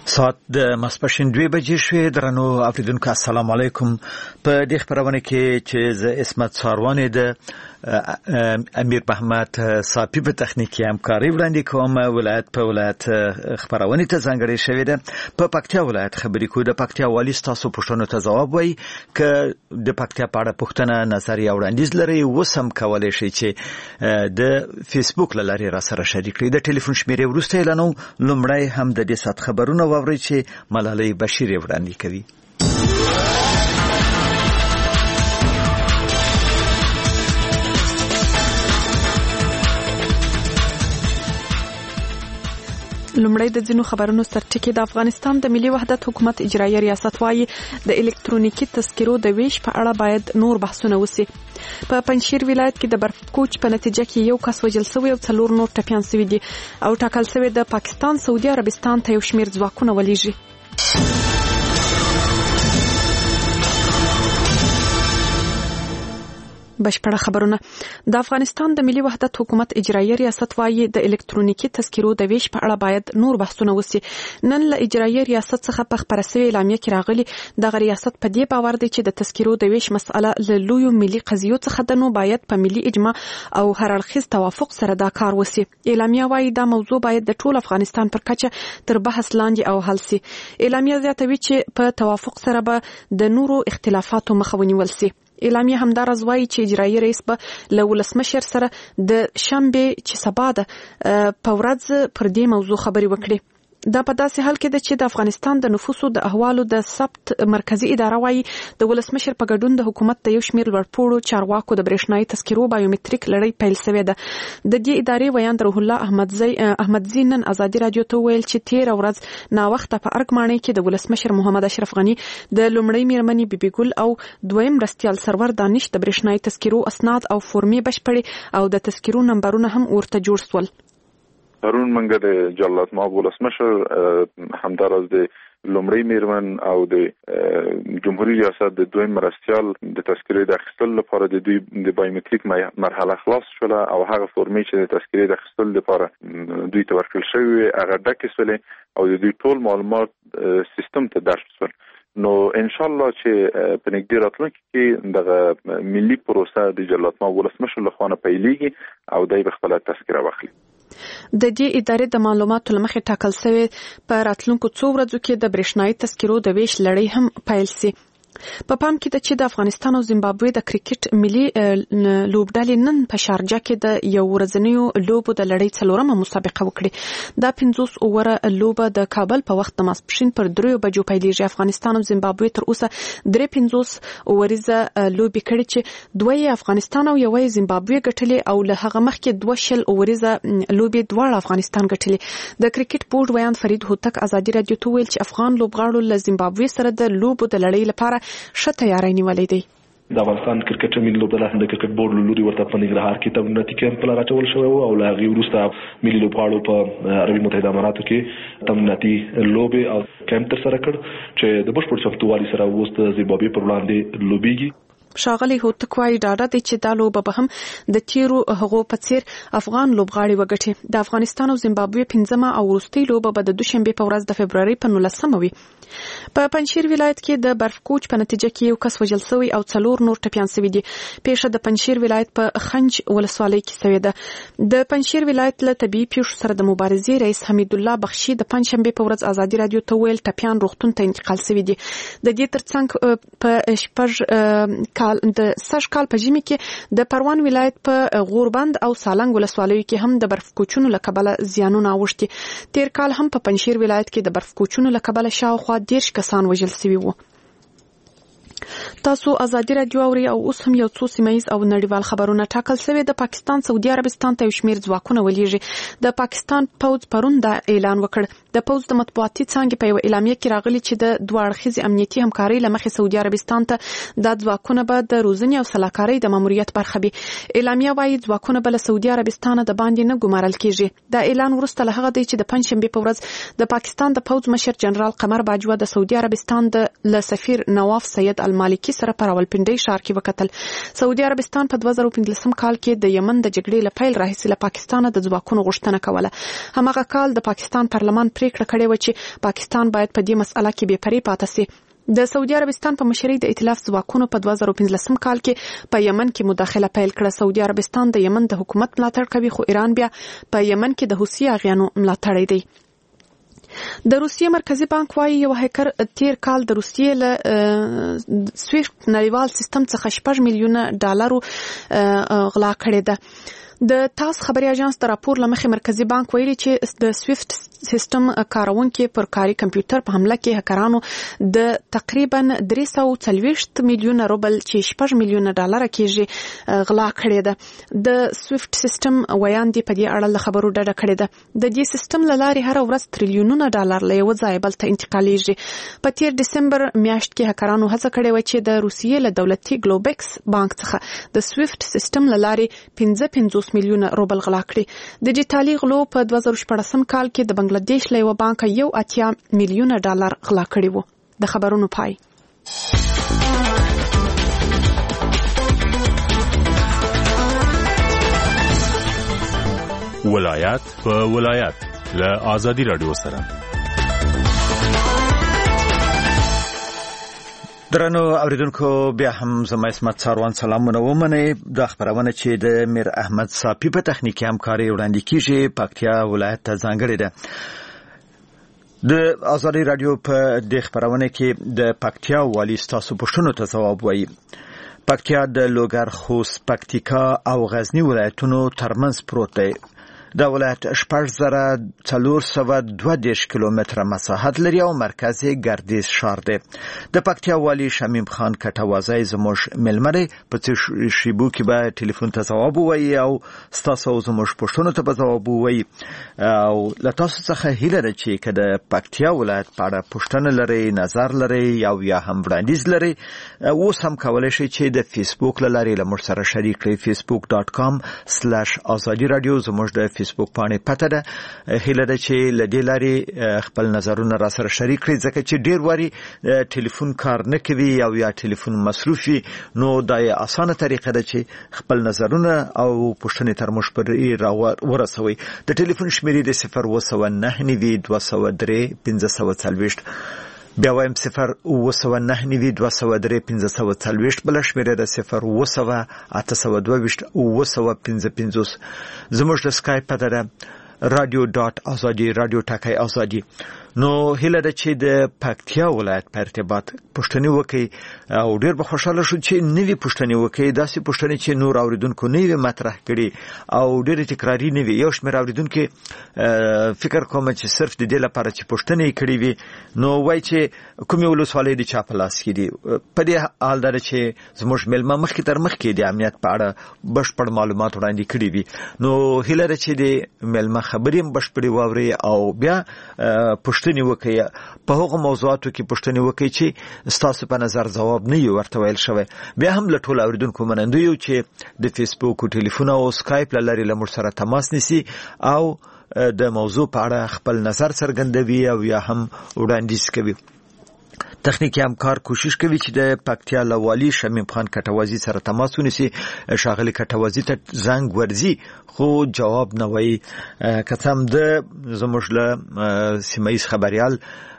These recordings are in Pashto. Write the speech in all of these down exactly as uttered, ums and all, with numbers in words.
ساعت د ماسپښین دوه بجې شوې. درنو اوریدونکو السلام علیکم. په دې خبرونه کې چې ز اسمت ساروانې د امیر محمد صافی په تخنیکی همکاري وړاندې کوم. ولایت په ولایت خبرونه ته ځانګړې شوې ده. په پکتیا ولایت خبرې کو د پکتیا والی تاسو پوښتنو ته جواب وایي ک د پکتیا په اړه پوښتنه نظریه وړاندیز لري وسم کولای شي چې د فیسبوک لاري را سره شریک کړئ. د ټلیفون شمیرې ورسته اعلانو لومړی هم د دې سات خبرونه واورئ چې ملالۍ بشیر وړاندې کوي. لومړی د ځینو خبرونو سرټکی. د افغانستان د ملي وحدت حکومت اجرایي ریاست وايي د الکترونیکی تذکرو د ویش په اړه باید نور بحثونه وشي. په پنځشیر ولایت کې د برف کوچ په نتیجه کې یو کس وژل شوی او څلور نور ټپیان شوي دي او ټاکل شوی د پاکستان سعودي عربستان ته یو شمیر ځواکونه ولېږي. بشپړه خبرونه. د افغانستان د ملي وحدت حکومت اجرایي ریاست وايي د الکترونیکی تذکرو د ویش په اړه باید نور بحثونه وشي. نن له اجرایي ریاست څخه په خبره شوی اعلامیه کې راغلي د ریاست په دې باور دی چې د تذکرو د ویش مسأله له لویو ملي قضیو څخه ده، نو باید په ملي اجماع او هر اړخیز توافق سره دا کار وشي. اعلامیه وايي دا موضوع باید د ټول افغانستان پر کچه تر بحث لاندې او حل شي. اعلامیه زیاتوي چې په توافق سره به د نورو اختلافاتو مخه ونیول شي. اعلامیه همدارز وايي چې اجرایي رئیس به له ولسمشر سره د شنبه چې سبا ده په ورځ پر دې موضوع خبري وکړي. دا په داسې حال کې ده چې د افغانستان د نفوسو د احوالو د ثبت مرکزی اداره وايي د ولسمشر په ګډون د حکومت د یو شمیر لوړپوړو چارواکو د برېښنايي تذکرو بایومټریک لړۍ پیل شوې ده. د دې ادارې ویاند روح الله احمدزی احمدزی نن ازادي رادیو ته ویل چې تیر ورځ نا وخت په ارګمانۍ کې د ولسمشر محمد اشرف غنی د لومړی میرمنې بیبي ګل او دویم مرستیال سرور دانش د برېښنايي تذکرو اسناد او فورمې بشپړې او د تذکرو نمبرونه هم ورته جوړ شول. پرون منګه د جلالت ماب ولسمشر همدارز د لومړی میرمن او د جمهوریت ریاست د دویم مرستیال د تذکرې د اخیستلو لپاره د دوی د بایومټریک مرحله خلاص شوه او هغه فورمې چې د تذکرې د اخیستلو لپاره دوی ته ورکړل شوی هغه ډکې شولې او د دوی ټول معلومات سیستم ته درج شول. نو ان شاء الله چې په نږدې راتلونکي کې دغه ملي پروسه د جلالت ماب ولسمشر له خوا پیلېږي او دای به خپل تذکره واخلي. د دې ادارې د معلوماتو لمخې ټاکل شوی په راتلونکو څو ورځو کې د برېښنايي تذکرو د ویش لړۍ هم پیل شي. په پام کې د چې د افغانستان او زیمبابوې د کرکټ ملي لوبډلې نن په شارجه کې د یو ورځنیو لوبو د لړۍ څلورمه مسابقه وکړه. دا پنځوس اووره لوبه د کابل په وخت د ماسپښین پر دریو بجو پیلېږي. افغانستان او زیمبابوې تر اوسه درې پنځوس اووریزه لوبې کړې چې دوه یې افغانستان او یوه یې زیمبابوې ګټلې او له هغه مخکې دوه شل اووریزه لوبې دواړه افغانستان ګټلې. د کرکټ بورډ ویاند فرید هوتک ازادي رادیو ته ویل چې افغان لوبغاړو له زیمبابوې سره د لوبو د لړۍ لپاره ښه تیاری نیولې دی. د افغانستان کرکټ ملي لوبډله د کرکټ بورډ له لوري ورته په ننګرهار کې تمریناتي کیمپ لاره چول شوی او له هغې وروسته ملي لوبغاړو په عربي متحده اماراتو کې تمریناتي لوبې او کیمپ ترسره کړ چې د بشپړ چمتووالي سره اوس د زیمبابوې پر وړاندې لوبېږي. ښاغلی هوتک وايي ډاډه دی چې دا لوبه به هم د تیرو هغو په څیر افغان لوبغاړي وګټي. د افغانستان او زیمبابوې پنځمه او وروستۍ لوبه به د دوشنبې په ورځ د فبرورۍ په نولسمه وي. په پنځشیر ولایت کې د برف کوچ په نتیجه کې یو کس وژل شوی او څلور نور ټپیان شوي دي. پیښه د پنځشیر ولایت په خنج ولسوالۍ کې شوې ده. د پنځشیر ولایت له طبیعي پیښو سره د مبارزې رئیس حمید الله بخشي د پنځشنبې په ورځ ازادي رادیو ته ویل ټپیان روغتون ته انتقال شوي دي. د دې ترڅنګ په شپږ کال د سږ کال په ژمي کې د پروان ولایت په غوربند او سالنګ ولسوالیو کې هم د برف کوچونو له کبله زیانونه اوښتي. تیر کال هم په پنځشیر ولایت کې د برف کوچونو له کبله شاوخوا دېرش کسان وژل شوي وو. تاسو ازادي رادیو اوري او اوس هم یو څو سیمایز او نړیوال خبرونه. ټاکل شوی د پاکستان سعودي عربستان ته یو شمیر ځواکونه ولېږي. د پاکستان پوځ پرون دا اعلان وکړ. د پوځ د مطبوعاتي څانګې په یو اعلامیه کې راغلي چې د دوه اړخیزې امنیتي همکارۍ له مخې سعودي عربستان ته دا ځواکونه به د روزنې او سلاکارۍ د ماموریت برخه وي. اعلامیه وايي ځواکونه به له سعودي عربستان د باندې نه ګمارل کېږي. دا اعلان وروسته له هغه دی چې د پنځشنبې په ورځ د پاکستان د پوځ مشر جنرال قمر باجوه د سعودي عربستان د له سفیر نواف سید المالکی اتحادیې سره په راولپنډۍ ښار کې وکتل. سعودي عربستان په دوه زره پنځلسم کال کې د یمن د جګړې له پیل راهیسې له پاکستان د ځواکونو غوښتنه کوله. هماغه کال د پاکستان پارلمان پریکړه کړې و چې پاکستان باید په دې مسأله کې بې پرې پاتې سي. د سعودي عربستان په مشرۍ د ائتلاف ځواکونو په دوه زره پنځلسم کال کې په یمن کې مداخله پیل کړه. سعودي عربستان د یمن د حکومت ملاتړ کوي، خو ایران بیا په یمن کې د حوثي اغیانو ملاتړی دی. د روسیې مرکزی بانک وايي یو هیکر تیر کال د روسیې له سویفت نړیوال سیستم څخه شپږ میلیونه ډالر غلا کړی ده. د تاس خبري اژانس د راپور لمخې مرکزی بانک ویلي چې د سویفت سیستم کارونکو پر کاري کمپیوټر په حمله کې هکرانو د تقریبا درې سوه او څلوېښت میلیونه روبل چې شپږ میلیونه ډالر کېږي غلا کړی ده. د سویفت سیستم ویاندې په دې اړه له خبرو ډډه کړې ده. د دې سیستم له لارې هر ورځ تریلیونونه ډالر له یو ځای بل ته انتقالیږي. په تیر ډسمبر میاشت کې هکرانو هڅه کړې و چې د روسیې له دولتي ګلوبکس بانک څخه د سویفت سیستم له لارې پنځه پنځوس میلیونه روبل غلا کړي. ډیجیټالي غلو په دوه زره شپږم کال کې د بنگلاديش له یو بانک یو اتیا میلیونه ډالر غلا کړي وو. د خبرونو پای. ولایت په ولایت له آزادي رادیو سره. درنو اوریدونکو، بیا هم زما اسمت ساروان سلامونه ومنئ. د خبرونه چې د میر احمد صافی په تخنیکی همکاري وړاندې کیږي پکتیا ولایت ته ځانګړې ده. د آزادي رادیو په د خبرونه کې د پکتیا والی ستاسو پوښتنو ته ځواب وایي. پکتیا د لوګر، خوست، پکتیکا او غزنی ولایتونو ترمنځ پروت دی. دا ولایت شپږ زره څلور سوه دوه دېرش کیلومتره مساحت لري او مرکز یې ګردیز ښار دی. د پکتیا والی شمیم خان کټوازی زموږ مېلمه دی. په څه شیبو کې به ټلیفون ته ځواب ووایي او ستاسو زموږ پوښتنو ته به ځواب ووایي. او له تاسو څخه هیله ده چې که د پکتیا ولایت په اړه پوښتنه لرئ، نظر لرئ او یا هم وړاندیز لرئ، اوس هم کولی شئ چې د فیسبوک له لارې له موږ سره شریک کړئ. فیسبوک ډاټ کام سلاش آزادي رادیو زموږ د فیسبوک باندې پته ده. هیله ده چې له دې لارې خپل نظرونه را سره شریک کړئ، ځکه چې ډیر واري ټلیفون کار نه کوي او یا ټلیفون مصروف وي. نو دا یې اسانه طریقه ده چې خپل نظرونه او پوښتنې تر موږ پورې ورسوي. د ټلیفون شمیرې د صفر اووه سوه نهه نوي دوه سوه درې پنځه سوه څلوېښت. بیا وایم صفر اووه سوه نهه نوي دوه سوه درې پنځه سوه څلوېښت. بله شمیره ده صفر اووه سوه اته سوه دوه ویشت اووه سوه پنځه پنځوس. زموږ د سکایپ پته ده رادیو ډاټ آزادي، رادیو ټاکی آزادي. نو هیله ده چې د پکتیا ولایت په ارتباط پوښتنې وکړي او ډیر به خوشاله شو چې نوې پوښتنې وکړي، داسې پوښتنې چې نور اوریدونکو نه وي مطرح کړي او ډېرې تکراري نه وي. یو شمېر اوریدونکي فکر کوم چې صرف د دې لپاره چې پوښتنې یې کړې وي نو وایي چې کومې ولسوالۍ د چا په لاس کې دي. په دې حال دا چې زموږ مېلمه مخکې تر مخکې د امنیت په اړه بشپړ معلومات وړاندې کړي وي. نو هیله ده چې د مېلمه خبرې هم بشپړې واوري او بیا پوښتنې وکړي. په هغو موضوعاتو کې پوښتنې وکړي چې ستاسو په نظر ځواب نه وي ورته ویل شوی. بیا هم له ټولو اوریدونکو منندوی یو چې د فیسبوک او ټلیفون او سکایپ له لارې له موږ سره تماس نیسي او د موضوع په اړه خپل نظر څرګندوي او یا هم وړاندیز کوي. تخنیکی همکار کوشش کوي چې د پکتیا له والي شمیم خان کټوازی سره تماس ونیسي. ښاغلي کټوازی ته زنګ ورځي خو جواب نه وایي. که څه هم ده زموږ له سیمه ییز خبریال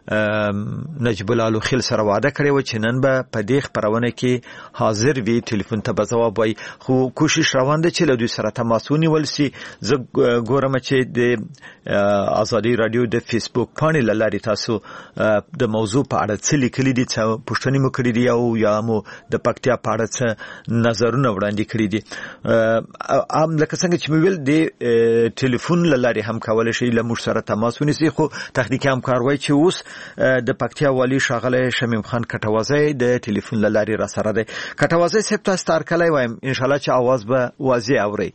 نجیب الله خیل سره وعده کړې و چې نن به په دې خبرونه کې حاضر وي، ټلیفون ته به ځواب وایي. خو کوشش روان ده چې له دوی سره تماس ونیول شي. زه ګورم چې د آزادي رادیو د فیسبوک پاڼې له لارې تاسو د موضوع په اړه څه لیکلي دي، څه پوښتنې مو کړې دي او یا مو د پکتیا په اړه څه نظرونه وړاندې کړي دي. ام لکه څنګه چې مې ویل د ټلیفون له لارې هم کولی شي له موږ سره تماس ونیسي. خو تخنیکي همکار وایي چې اوس د پکتیا والی ښاغلی شمیم خان کټوازی د ټلیفون له لارې را سره دی. کټوازی صاحب تاسو ته هرکلی وایم، انشاءالله چې اواز به واضح اورئ.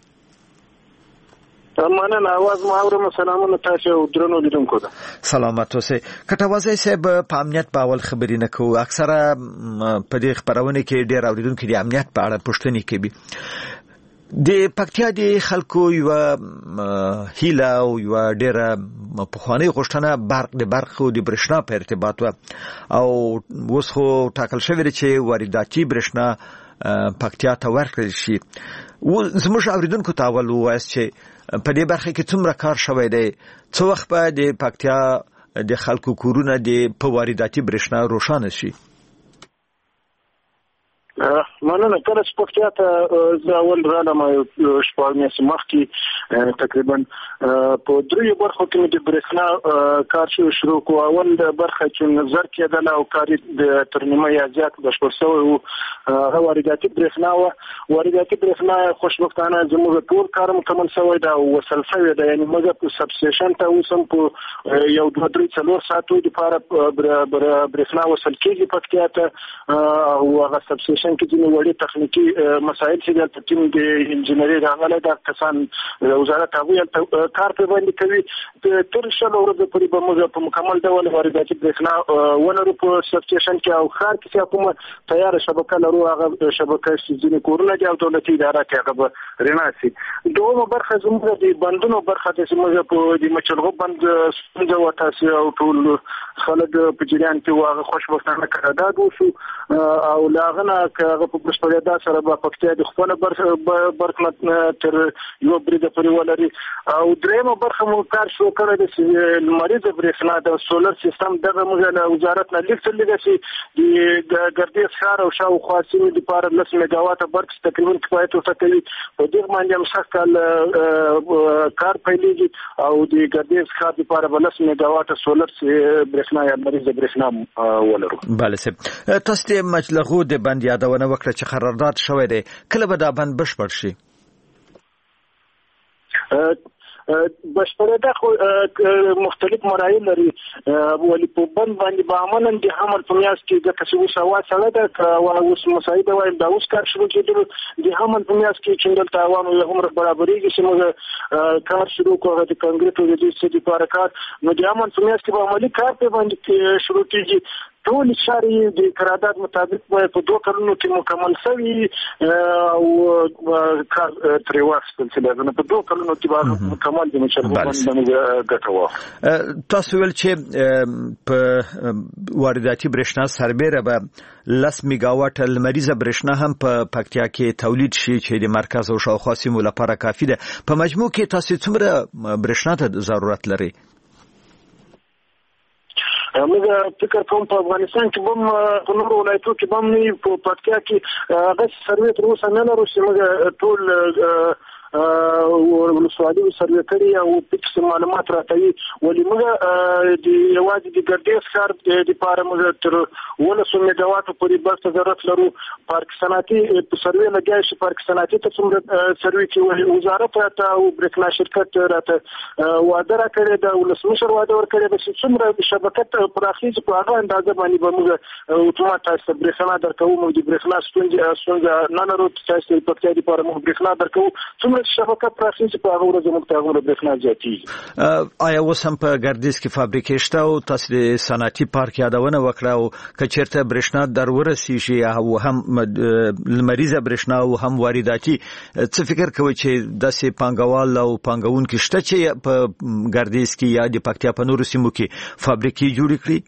مننه، اواز مو اورم. سلامونه تاسو او درنو لیدونکو ته. سلامت اوسئ. کټوازی صاحب په امنیت په اول خبرې نه کوو، اکثره په دې خبرونه کې ډېر اوریدونکي د امنیت په اړه پوښتنې کوي. د پکتیا د خلکو یو هیله او یو ډیره پخوانی غوښتنه برق د برق او د برښنا په ارتباط او اوس خو ټاکل شوی چې وارداتي برښنا پکتیا ته ورکړل شي. زموږ اوریدونکو ته اول وایي چې په دې برخه کې څومره کار شوی دی، څو وخت به د پکتیا د خلکو کورونه د په وارداتي برښنا روښانه شي؟ مننه. کله چې پکتیا ته زه اول رالم شپږ میاشتې مخکې تقریبا په دریو برخو کې مې د برېښنا کار شروع کړو. اول برخه چې نظر کېدله او کار د تر نیمه یا زیات بشپړ شوی و هغه وارداتي برېښنا وه. وارداتي برېښنا خوشبختانه زموږ ټول کار مکمل شوی ده او وصل شوی ده، یعنې موږ په سب سټیشن ته اوس هم په یو دوه درې څلور ساعتو دپاره برېښنا وصل کېږي پکتیا ته او هغه سب سټیشن کې ځینې وړې تخنیکي مسایل چې دلته ټیم د انجینري راغلی دا کسان وزارت هغوی هلته کار پرې باندې کوي. تر شلو ورځو پورې به موږ په مکمل ډول وارداتي برېښنا ولرو په سب سټیشن کې او ښار کې چې کومه تیاره شبکه لرو هغه شبکه چې ځینې کورونه دي او دولتي اداره کې هغه به رڼا شي. دویمه برخه زموږ د بندونو برخه ده چې موږ په د مچلغو بند ستونزه وتاسي او ټول خلک په جریان کې هغه خوشبختانه قرارداد وشو او له هغه نه هغه په بشپړېدا سره به پکتیا د خپله برخه تر یوه بریده پورې ولري. او درېیمه برخه مو کار شروع کړی دی چې لمریزه برېښنا د سولر سیستم دغه موږ له وزارت نه لیک څرلېږه چې د ګردیز ښار او شاوخوا سیمې دپاره لس میګاواټه برق تقریبا کفایت ورته کوي. په دې باندې هم سږ کال کار پیلېږي او د ګردیز ښار دپاره به لس میګاواټه سولر برېښنا یا لمریزه برېښنا ولرو. بله صاحب، تاسو د مچلغو د بند یادونه وکړه چې قرارداد شوی دی، کله به دا بند بشپړ شي؟ بشپړېدا خو مختلف مراحل لري، ولې په بند باندې به عملاً د حمل په میاشت کې ځکه چې اوس هوا سړه ده که اوس مساعده وایم دا اوس کار شروع کېدلو د حمل په میاشت کې چې دلته عوامو یې هومره برابرېږي چې موږ کار شروع کړو هغه د کانکریټو د دې څه دپاره کار نو د حمل په میاشت کې به عملي کار پرې باندې شروع کېږي. ټول چارې د قرارداد مطابق باید په دوه کلونو کې مکمل شوي او کار ترې واخیستل شي. په دوه کلونو کې به مکمل د مچلغو بند باندې ګټه واخلو. تاسو ویل چې په وارداتي برېښنا سربیره به لس میګاواټه لمریزه برېښنا هم په پکتیا کې تولید شي چې د مرکز او شاوخوا سیمو لپاره کافي ده. په مجموع کې تاسو څومره برېښنا ته ضرورت لري؟ موږ فکر کوم په افغانستان کې هم په نورو ولایتو کې هم نه په پکتیا کې هغه سروې تر اوسه نه لرو چې موږ ټول ولسوالي سروې کړي او پکې معلومات راکوي. ولې موږ د یوازې د ګردیز ښار دپاره موږ تر اوولسو میګاواټو پورې برق ته ضرورت لرو. پارک صنعتي په سروې لګیا شي پارک صنعتي ته څومره سروې کې وزارت راته او برېښنا شرکت راته وعده راکړې ده، ولسمشر وعده ورکړې ده چې څومره شبکه پراخېږي په هغه اندازه باندې به موږ اتومات تاسو ته برېښنا درکوو. موږ د برېښنا ستونزه نه لرو، تاسو د پکتیا دپاره موږ برېښنا درکوو. څومره شبکه پراخېږي په هغه ورځ موږ ته هغومره برېښنا زیاتېږي. آیا اوس هم په ګردیز کې فابریکې شته او تاسو د صنعتي پارک یادونه وکړه او که چېرته برېښنا در ورسېږي او هم لمریزه برېښنا او هم وارداتي، څه فکر کوئ چې داسې پانګوال او پانګوونکي شته چې په ګردیز کې یا د پکتیا په نورو سیمو کې فابریکې جوړې کړي؟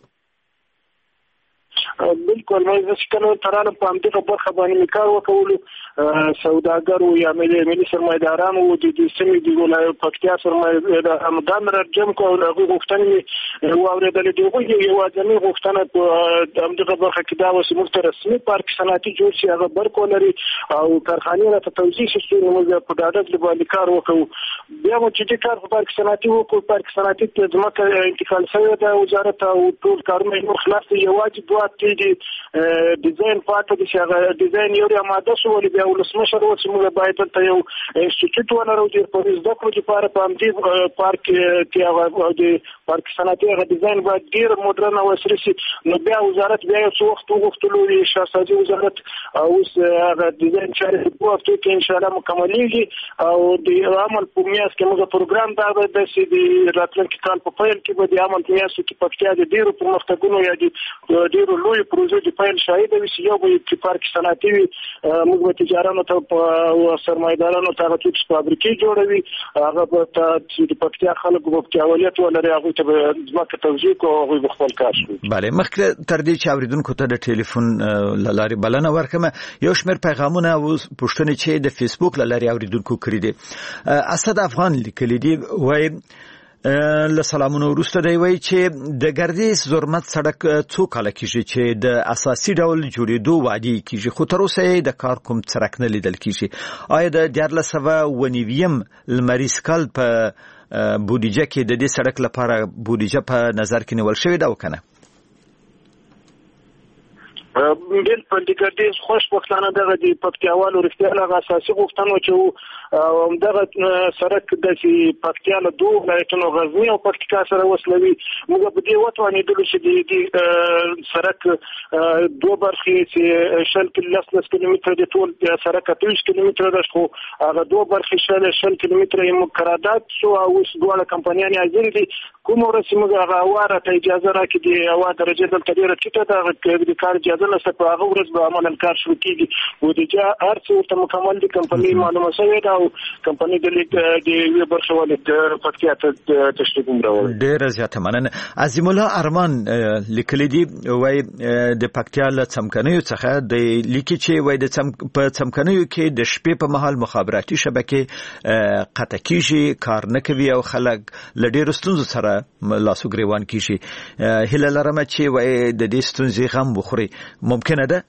بالکل موږ چې کله ترانه په همدغه برخه باندې کار وکولو سوداګرو یا ملي ملي سرمایدارانو د دې سیمې د ولایت پکتیا سرمایدارانو دا مرجم کو او هغه غوښتنې واورېدلې دي. هغوی یوازینۍ غوښتنه په همدغه برخه کې دا و چې موږ ته رسمي پارک صنعتي جوړ شي، هغه برق ولري او کارخانې راته توضیح شي چې موږ په ډاډه باندې کار وکړو. بیا مو چې دې کار په پارک صنعتي وکړو، پارک صنعتي ته ځمکه انتقال شوې ده وزارت او ټول کارونه یې نور خلاص دي. یوازې دوه دي ډیزاین پاتې دي چې هغه ډیزاین یو آماده شو، ولې بیا ولسمشر و چې موږ باید دلته یو انسټیټیوټ ولرو د زده کړو لپاره په همدې پارک کې هغه د پارک صنعتي هغه ډیزاین باید ډېر مدرن او عصري شي. نو بیا وزارت بیا یو څه وخت وغوښتلو د شاهسازي وزارت اوس هغه ډیزاین چارې په دوه هفتو کې انشاءالله مکملېږي او د عمل په میاشت کې موږ پروګرام دا به د چې د راتلونکي کال په پیل کې به د عمل په میاشت کې پکتیا د ډېرو پرمختګونو یا د ډېرو لویو پروژو موضوع د پیل شاهد وي چې یو به اتفاق صنعتي وي موږ به تجارانو ته سرمایدارانو ته هغه څه فابریکې جوړوي هغه به چې د پکتیا خلکو په پکتیاولیت ولري هغه ته به ځمکه توزیع کوي او هغه خپل کار شي. بله مخکې تر دې چې اوریدونکو ته د ټلیفون لارې بلنه ورکړم یو شمېر پیغامونه او پوښتنې چې د فیسبوک لارې اوریدونکو کړي دي. اسد افغان لیکلي دي وایي له سلامونو وروسته دی وایي چې د ګردیز زرمت سړک څو کاله کېږي چې د اساسي ډول جوړېدو وعدې کېږي خو تر اوسه یې د کار کوم څرک نه لیدل کېږي. آیا د دیارلس سوه اوه نوي لمریز کال په بودیجه کې د دې سړک لپاره بودیجه په نظر کې نیول شوې ده او کنه؟ بل په دې ګردیز خوشبختانه دغه د پکتیاوالو رښتیا هغه اساسي غوښتنه چې دغه سړک د پکتیا له دوه ولایتونو غزنی او پکتیکا سره وصلوي. موږ په دې وتوانېدلو چې د سړک دوه برخې چې شل کیلومتره کیلومتر د ټول سړک اته کیلومتر ده خو هغه دوه برخې شل شل کیلومتر یې مقررات شو او اوس دوه کمپنیان حاضر دي کوم ورسې موږ هغه واره ته اجازه راکړي د هوا درجه دلته ډېره ټیټه ده د کار اجازه نشته په هغه ورځ به عملاً کار شروع کېږي بودیجه هر څه ورته مکمل دي کمپنۍ معلومه شوې ده او کمپنۍ د لیک د یوې برخې والد پکتیا ته تشریف هم راوړي. ډېره زیاته مننه. عظیم الله ارمان لیکلي دي وایي د پکتیا له څمکنیو څخه د لیکي چې وایي د په څمکنیو کې د شپې په مهال مخابراتي شبکې قطع کېږي کار نه کوي او خلک له ډېرو ستونزو سره لاسو ګریوان کېږي. هیله لرم چې وایي د دې ستونزې غم وخوري. ممکنه ده؟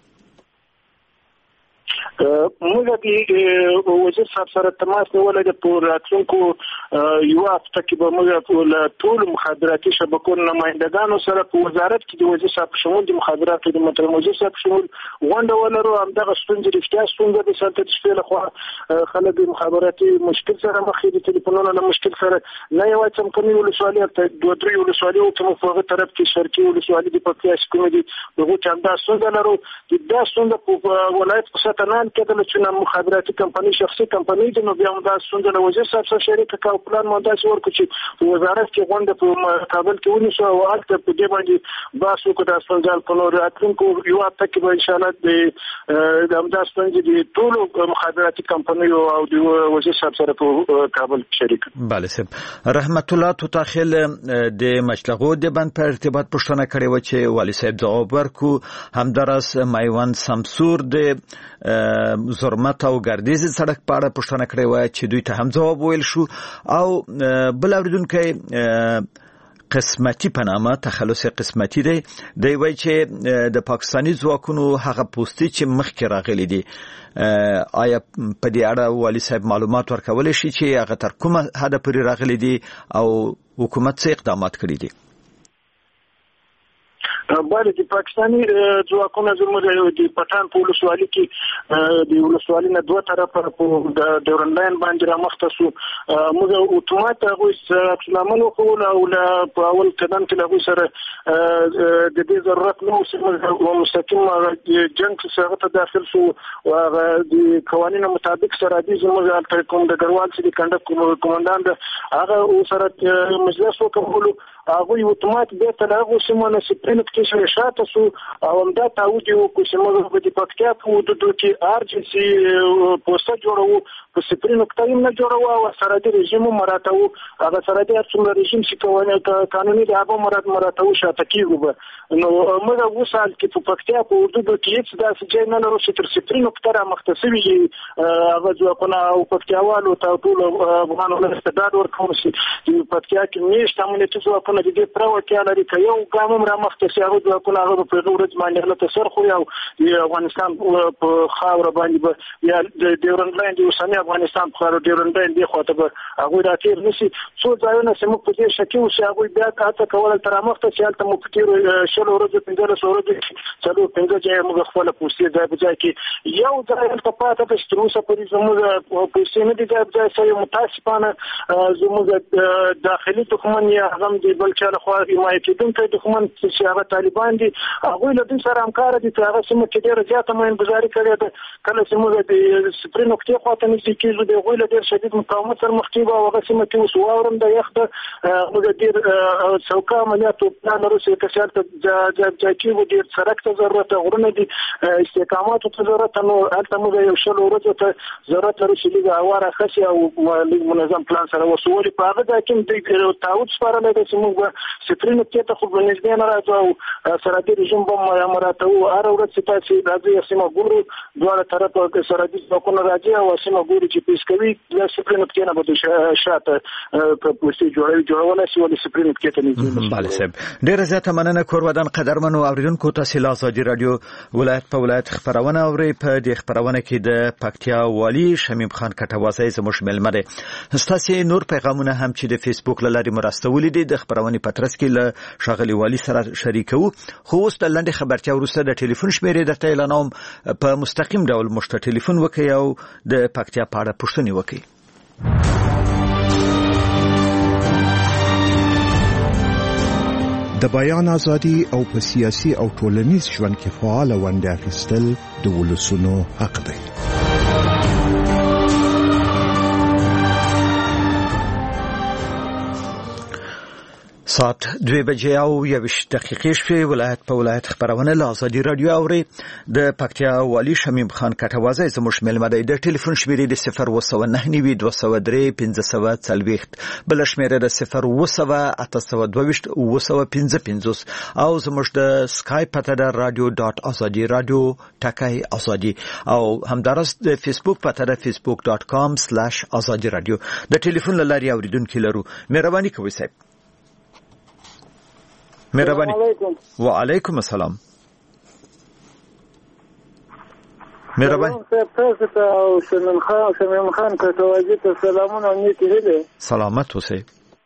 موږ د وزیر صاحب سره تماس نیولی دی په راتلونکو یوه هفته کې به موږ له ټولو مخابراتي شبکو نمایندګانو سره په وزارت کې د وزیر صاحب په شمول د مخابراتو د محترم وزیر صاحب په شمول غونډه ولرو. همدغه ستونزې رښتیا ستونزه د سلطه د شپې لخوا خلک د مخابراتي مشکل سره مخ دي د ټلیفونونو له مشکل سره نه یوازې څمکني ولسوالي هلته دوه درې ولسوالۍ وو په هغه طرف کې شرقي ولسوالي د پکتیا چې کومې دي د هغو چې همدا ستونزه لرو. دا ستونزه په ولایت په سطح نه کېدله چې مخابراتي کمپنۍ شخصي کمپنۍ دي نو بیا هم دا ستونزه له وزیر صاحب سره شریکه کړه او پلان مو داسې ورکړو چې په وزارت کې غونډه په کابل کې ونیسو او هلته په دې باندې بحث وکړو دا ستونزه په نور راتلونکو یوه هفته کې به انشاءالله د همدا ستونزې د ټولو مخابراتي کمپنیو او د وزیر صاحب سره په کابل کې شریک کړو. بله صاحب رحمت الله توتاخیل د مشلغو د بند په ارتباط پوښتنه کړې وه چې والي صاحب ځواب ورکړو. همداراز میوند سمسور د زرمت او ګردیز سړک په اړه پوښتنه کړې وه چې دوی ته هم ځواب ویل شو او بل اوریدونکی قسمتي په نامه تخلص قسمتي دی دی وایي چې د پاکستاني ځواکونو هغه پوستې چې مخکې راغلي دي آیا په دې اړه والي صاحب معلومات ورکولی شي چې هغه تر کومه حده پورې راغلي دي او حکومت څه اقدامات کړي دي؟ بله د پاکستاني ځواکونو زموږ د پټان په ولسوالي کې د ولسوالي نه دوه طرفه په ډیورنډ لاین باندې رامخته شو. موږ اتومات هغوی عکس العمل وښول او په اول قدم کې له هغوی سره د دې ضرورت نه و چې موږ مستقیم جنګ چې هغه ته داخل شو او هغه د قوانینو مطابق سره دي زموږ هلته کوم ډګروال چې د کنډک قومندان ده هغه سره مجلس وکړلو هغوی اتومات بیرته له هغو سیمو نه سپرین کې شاته شو او همدا تعهد یې وکړو چې موږ د پکتیا په حدودو کې ارجنسي پوسته جوړوو په سپرینو کې نه جوړوو او سرحدي رژیم مراتو هغه سرحدي هر څومره رژیم چې قانوني دی هغه مرات مراتو شاته کېږو. نو موږ اوس حال کې په پکتیا په حدودو کې هېڅ داسې ځای نه لرو چې تر سپرینو کې رامخته شوي هغه ځواکونه او پکتیاوالو ته ټولو افغان ولس ته ډاډ ورکوو چې پکتیا کې میشت امنیتي ځواکونه د دې پوره وړتیا لري که یو ګام هم رامخته شي هغه ځواکونه هغه په هغه ورځ باندې هلته سر خوري او د افغانستان په خاوره باندې به یا د ډیورنډ لاین د اوسني افغانستان په خاوره ډیورنډ لاین دې خواته به هغوی راتېر نه شي. څو ځایونه چې موږ په دې شکي وو چې هغوی بیا هڅه کوله تر رامخته چې هلته موږ په تېرو شلو ورځو پنځلسو ورځو کې څلور پنځه ځایه موږ خپله پوستې ځای په ځای کې یو ځای هلته پاته ده چې تر اوسه پورې زموږ پوستې نه دي ځای په ځای شوي. متاسفانه زموږ داخلي دښمن یا هغه هم د بل بل چا له خوا حمایت کېدونکي دښمن چې هغه طالبان دي هغوی له دوی سره همکاره دي چې هغه سیمه کې ډېره زیاته مینبزاري کړې ده. کله چې موږ د صفري نقطې خوا ته نږدې کېږو د هغوی له ډېر شدید مقاومت سره مخ کېږو او هغه سیمه کې اوس واورم ده یخ ده. موږ ډېر څوکه عملیاتو پلان لرو چې که هلته ځای کېږو ډېر سړک ته ضرورت ده، غرونه دي، استحکاماتو ته ضرورت ده. نو هلته موږ یو شل ورځو ته ضرورت لرو چې لږ هوا راښه او لږ منظم پلان سره وسو. ولې په هغه ځای کې دوی تعهد سپارلی دی چې موږ به صفري نقطې ته خو به نږدې نه راځو او سرحدي رژیم به مراعاتوو. هره ورځ چې تاسې راځئ سیمه ګورو، دواړه طرفه سرحدي ځواکونه راځي او سیمه ګوري چې پیس کوي د صفري نقطې نه به دوی شاته پوستې جوړوي جوړولی شي، ولې صفري نقطې ته نږدې. بله صاحب، ډېره زیاته مننه. کور ودان قدرمنو اورېدونکو، تاسې له ازادي راډیو ولایت په ولایت خپرونه اورئ. په دې خپرونه کې د پکتیا والي شمیم خان کټوازی زموږ مېلمه دی. ستاسې نور پیغامونه هم چې د فیسبوک له لارې مو راستولي دي د خپرونې په ترڅ کې له ښاغلي والي سره شریکوو. خو اوس د لنډې خبرتیا وروسته د ټلیفون شمېرې درته اعلانوم. په مستقیم ډول موږ ته ټلیفون وکړئ او د پکتیا په اړه پوښتنې وکړئ. د بیان ازادي او په سیاسي او ټولنیز ژوند کې فعال ونډه اخیستل د ولسونو حق دی. ساعت دوه بجې او یویشت دقیقې شوې. ولایت په ولایت خپرونه له ازادي راډیو اورئ. د پکتیا والي شمیم خان کټوازی زموږ مېلمه دی. د ټلیفون شمېرې د صفر اووه سوه نهه نوي دوه سوه درې پنځه سوه څلوېښت، بله شمېره د صفر اووه سوه اته سوه دوه ویشت اووه سوه پنځه پنځوس او زموږ د سکایپ پته ده رادیو ډاټ ازادي راډیو ټکی ازادي او همداراز د فیسبوک پته ده فیسبوک ډاټ کام سلاش ازادي راډیو. د ټلیفون له لارې اورېدونکي لرو. مهرباني کوئ صاحب. مهرباني. وعلیکم السلام. مهرباني صاحب، تاسو ته او شمیم خان شمیم خان کټوازی ته سلامونه او نیکې هیلې. سلامت اوسئ.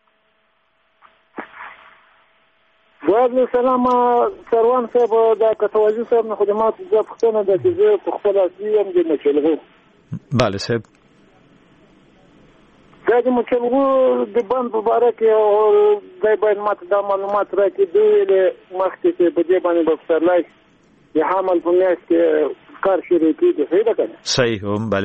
وعلیکم السلام. سروان صاحب، دا کټوازی صاحب نه خدمات د پښتنه د چې په خپل اصلي هم د مچلغو. بله صاحب، دا د مچلغو د بند په باره کې دی باید ماته دا معلومات راکړي. دوی له مخکې چې په دې باندې به پسرلی د حمل په میاشت کې کار شروع کېږي، صحیح ده که نه؟ صحیح هم، بله.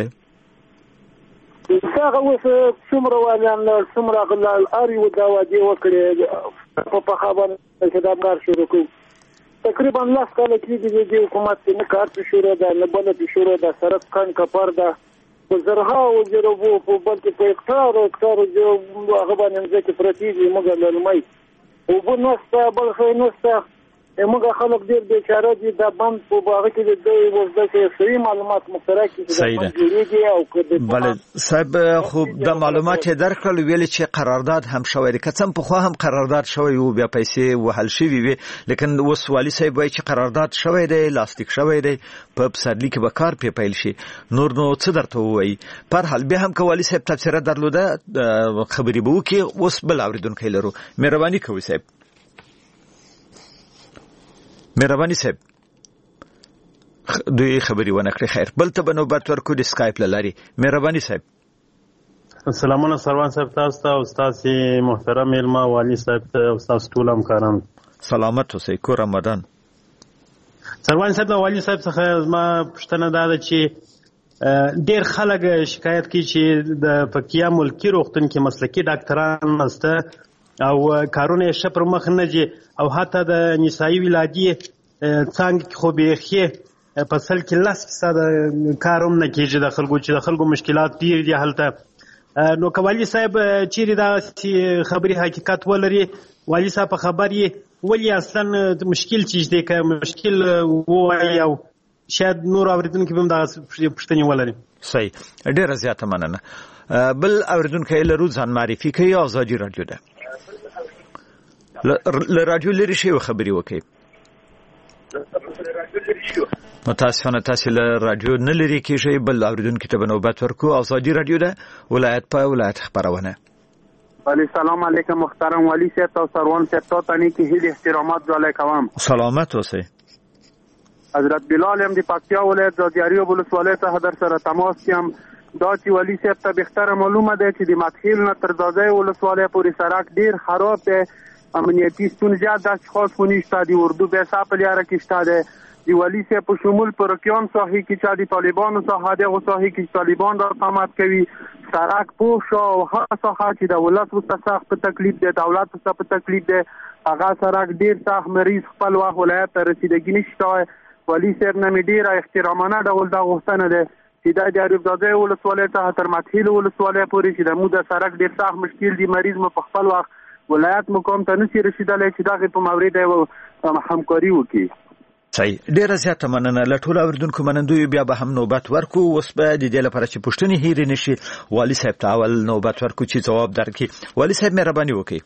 دغه اوس څومره والیان له څومره هر یو دا وعدې وکړې په پخه باندې چې دا کار شروع کړو. تقریبا لس کاله کېږي د دې حکومت کې نه کار پې شروع ده نه بله پې شروع ده. سړک کان کپر ده په زرهاو جربو په بلکې په هکټارو هکټارو هغه باندې مځکې پرتې دي. موږ للمۍ اوبه نشته، بل شی نشته. موږ خلک ډېر بیچاره دي. دا بند په هغه کې د دوی وزده چې صحیح معلومات مخترع کړي چې دا بند جوړېږي او بله صاحب، خو دا معلومات یې درکړل ویلې چې قرارداد هم شوی دی. که څه هم پخوا هم قرارداد شوی و بیا پیسې وهل شوي وي، لیکن اوس والي صاحب وایي چې قرارداد شوی دی، لاسلیک شوی دی، په پسرلي کې به کار پې پیل شي. نور نو څه درته ووایي؟ په هر حال بیا هم که والي صاحب تبصره درلوده خبرې به وکړي. اوس بل اورېدونکی لرو. مهرباني کوئ صاحب. مهرباني صاحب، دوی خبرې ونه کړې. خیر، بل ته به نوبت ورکو د سکایپ له لارې. مهرباني صاحب. سلامونه سروان صاحب، تاسو ته او ستاسې محترم مېلمه والي صاحب ته او ستاسو ټول همکاران. سلامت اوسئ. کور رمضان. سروان صاحب، د والي صاحب څخه زما پوښتنه دا ده چې ډېر خلک شکایت کوي چې د پکتیا ملکي روغتون کې مسلکي ډاکټران نشته او کارونه یې ښه پر مخ نه ځي او حتی د نسایي ولادي څانګې کې خو بیخي په سل کې لس فیصده کار هم نه کېږي د خلکو چې د خلکو مشکلات ډېر دي هلته. نو که والي صاحب چیرې دا خبرې حقیقت ولري، والي صاحب په خبر یې ولې اصلا مشکل چیز دی که مشکل ووایي او شاید نور اورېدونکي به هم دغه پوښتنې ولري. صحیح، ډېره زیاته مننه. بل اورېدونکی لرو، ځان معرفي کوي. ازادي راډیو ده. له راډیو لرې شئ او خبرې وکړئ. متاسفانه تاسې له راډیو نه لرې کېږئ. بل اورېدونکي ته به نوبت ورکو. ازادي راډیو ده، ولایت په ولایت خپرونه. ولی سلام علیکم محترم والی صاحب تا سروان صاحب تا تانی که هیل احترامات جالای کوام. سلامت اوسئ. حضرت بلال هم دی پکتیا ولایت زادیاری و ولسوالی ته در سره تماس کیم. دا چې والی صاحب ته بهتره معلومه ده چې د مدخیل نه تر دازای ولسوالی پورې سړک ډیر خراب دی. امنیتی ستونزات د اشخاص خونیشته دی اردو به حساب لیاره کشته ده دی ولی سه په شمول پرکیان صحیح کی چا دی طالبان صحه ده صحیح کی طالبان را قامت کوي سرک پوه شو او هغه صحه چې د ولادت مستحق په تکلیف ده دولت په تکلیف ده هغه سرک ډیر سخت مریض خپل واخ ولایت ته رسیدګی نشته ولی سر نه ډیر احترامانه ډول دا غوښتنه ده چې د جاریب زاده ولسوالۍ ته تر متحیل ولسوالۍ پورې چې د مو د سرک ډیر سخت مشکل دی مریض مو په خپل واخ ولایت مقام ته نشي رسیدلی چې دغه په مورید او همکاري وکړي. صحیح ډیره زیاته مننه له ټولو اوریدونکو منندوی بیا به هم نوبت ورکو اوس به د دې لپاره چې پوښتنې هېرې نشي والي صاحب ته اول نوبت ورکو چې ځواب درکړي. والي صاحب مهرباني وکړئ.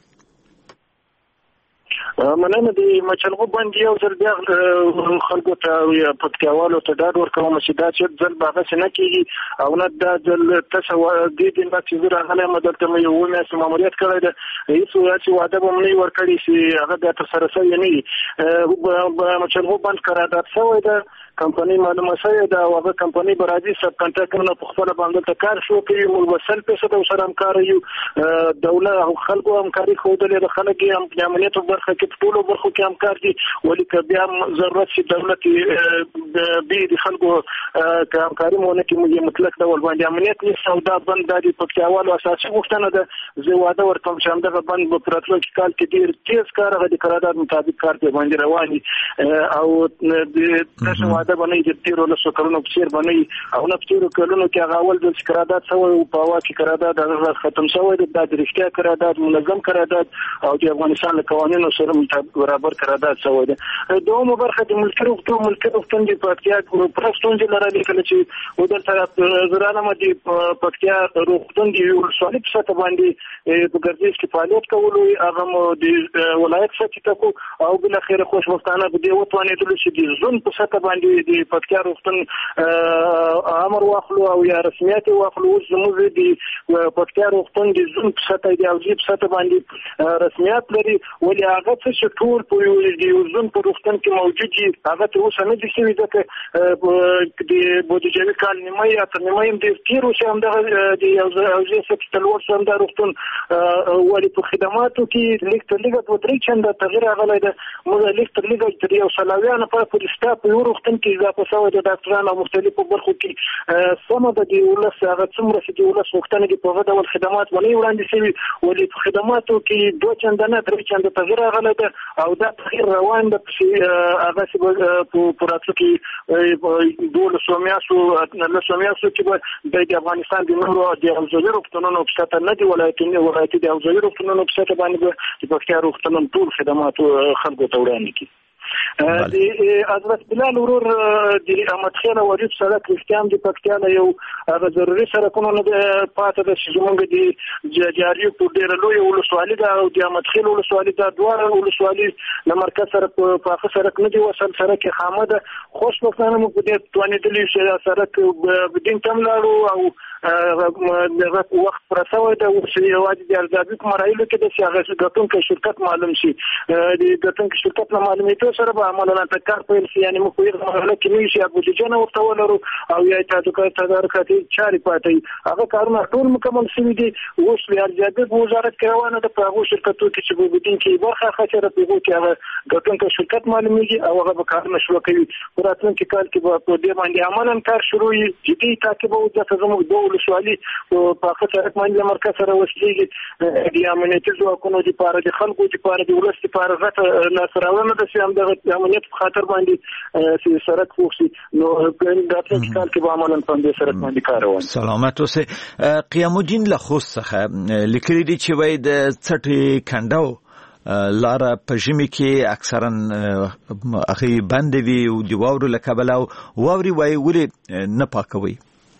مننه د مچلغو باندې یو ځل بیا خلکو ته یا پکتیاوالو ته ډاډ ورکوم چې دا چې ځل باغه څنګه کیږي او نه دا ځل تاسو د دې نه چې راغله مدد ته یو میاشت ماموریت کړی دی هیڅ چې واده به مې ورکړی چې هغه د تر سره سوی نه مچلغو باندې قرارداد شوی دی کمپنی معلومه شوی دا هغه کمپنی برازي سب کنټراکټرونه په خپل باندې ته کار شو کوي موږ وسل پیسې د سره همکار یو دولت او خلکو همکاري خوده له خلک هم د امنیت برخه کې ټولو برخو کې همکار دي ولې که بیا ضرورت شي دولت به د خلکو همکاري مونږ کې موږ مطلق ډول باندې امنیت نه سودا بند د پکتیاوالو اساسي غوښتنه ده زه واده ورکوم چې همدغه بند په راتلونکي کال کې ډیر تیز کار غوډي قرارداد مطابق کار په باندې رواني او د تاسو واده باندې د تیرو له سکرونو په سیر باندې او نه تیرو کلونو کې هغه اول د قرارداد سوی او په واکه قرارداد ختم شوی د دریشتیا قرارداد منظم قرارداد او د افغانستان له قوانینو سره برابر قرارداد شوی دی. دومره برخه د ملکي روغتون ملکي روغتون د پکتیا پرستون د لري کله چې ودل طرف زرانه مدي پکتیا روغتون د ولسوالۍ په سطح باندې په ګرځېس کې فعالیت کولو هغه د ولایت سطح ته او بل اخر خوشبختانه په دې وتوانې دل چې د زون په سطح باندې د پکتیا روغتون امر واخلو او یا رسمیت واخلو زموږ د پکتیا روغتون د زون په سطح د اوجی په سطح باندې رسمیت لري ولې هغه څه ټول په یو د زون په روغتون کې موجود دي هغه ته اوس نه دي شوي ځکه د بودیجوي کال نیمه یا تر نیمه هم د تیرو چې همدغه د یو اوجی سکه تلور سم د روغتون ولې په خدماتو کې لیک تر لیکه دوه درې چنده تغیر راغلی ده موږ لیک تر لیکه تر یو سلاویانه په پولیستا په یو روغتون کې اضافه شوی د ډاکټرانو مختلفو برخو کې سمه د دې ولس هغه څومره چې د ولس وختونه کې په ډول خدمات باندې وړاندې شوي ولې په خدماتو کې دوه چنده نه درې چنده تغیر راغلی ده او دا تغیر روان ده چې هغه چې په پراتو کې دوه سومیاسو نه سومیاسو چې د افغانستان د نورو د اوزوی روغتونونو په سطح نه دی ولایتونو ولایت د اوزوی روغتونونو په سطح باندې د پکتیا روغتونونو ټول خدمات خلکو ته وړاندې کړي. د حضرت بلال ورور د احمد خیل وریب سړک اختیام د پکتیا یو هغه ضروري سړکونه نه پاتې د زمونږ د جاریو په ډیر لوی ولسوالۍ دا او د احمد خیل ولسوالۍ دا دوه ولسوالۍ د مرکز سره په اخر سړک نه دی وصل سړک خامده خوشبختانه مو په دې توانېدلې چې سړک بدین تم لاړو او دغه وخت پرسوي د وسیلې د ارزابي په مراحلو کې د سیاست ګټونکو شرکت معلوم شي د ګټونکو شرکت معلوماتو سره به عملاً تکار پیل شي یعنی موږ په یوه مرحله کې نه شي بودیجه نه ورته ولرو او یا تاسو تدارکاتي چاري پاتې هغه کارونه ټول مکمل شوي دي اوس د ارزابي وزارت کې روانه ده په هغه شرکتو کې چې په بدین کې برخه خاطر په هغه کې هغه ګټونکو شرکت معلومیږي او هغه به کارونه شروع کوي په راتلونکي کال کې به په دې باندې عملاً کار شروع وي جدي تعقیب او د زموږ دوه ولسوالۍ په هغه سره باندې مرکز سره وسلېږي د امنیتي ځواکونو لپاره د خلکو لپاره د ولس لپاره غټه لاسراونه ده چې همدغه د امنیت په خاطر باندې چې سړک وخسي نو د راتلونکي کال کې به عملاً په دې سړک باندې کار روان سلامت اوسه. قیام الدین له خوست څخه لیکلي دي چې وای د څټي کنډو لاره په ژمي کې اکثرا هغه بند وي او د واورو له کبله واوري وای ولې نه پاکوي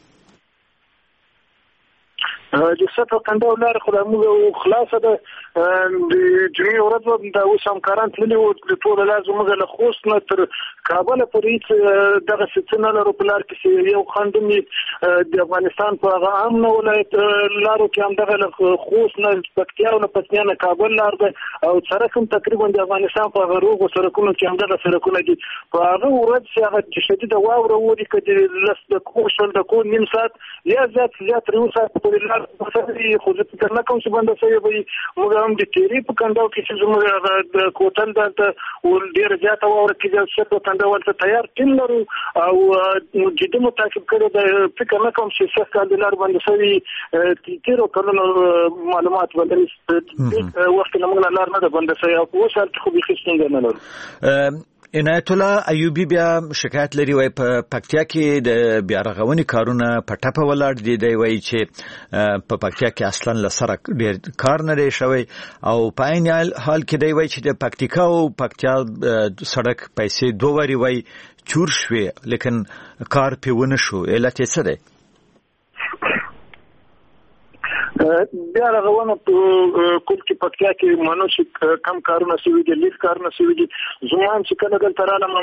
د سفر کنده لار خدامو خلاصه ده د جمعي ورځ د اوس همکاران تللي وو د ټول لازم موږ له خوست نه تر کابل پورې دغه ستنه لرو په لار کې یو خندمي د افغانستان په هغه عام ولایت لارو کې هم دغه خوست نه پکتیا او پسنیا نه کابل لار ده او سره کوم تقریبا د افغانستان په هغه روغو سرکونو کې هم دغه سرکونه دي په هغه ورځ چې هغه شدید واوره ووري کړي لس د کوشل د کو نیم ساعت یا زیات زیات یو ساعت په لار مسلې خو زه فکر نه کوم چې بنده شوی وي. موږ هم د تیری په کنډو کې چې زموږ د کوتل د ول ډیر زیاته واوره کې د څه په کنډو ورته تیار ټیم لرو او جدي متعاقب کړو. د فکر نه کوم چې څه کال دلار بنده شوی تیرو کلونو معلومات ولري وخت نه موږ لار نه ده بنده شوی او اوس هر خو به خښتنګ نه لرو. عنایت الله ایوبی بیا شکایت لري وای په پکتیا کې د بیا رغونې کارونه په ټپه ولاړ دي. دی وای چې په پکتیا کې اصلا لسره ډیر کار نه لري شوی او په عین حال کې دی وای چې د پکتیکا او پکتیا سړک پیسې دوه وری وای چور شوی لیکن کار پیونه شو. علت یې څه دی؟ بیا رغونه په کول کې پکتیا کې مانو چې کم کارونه شوي دي لیک کارونه شوي دي. زمان چې کله دلته رالم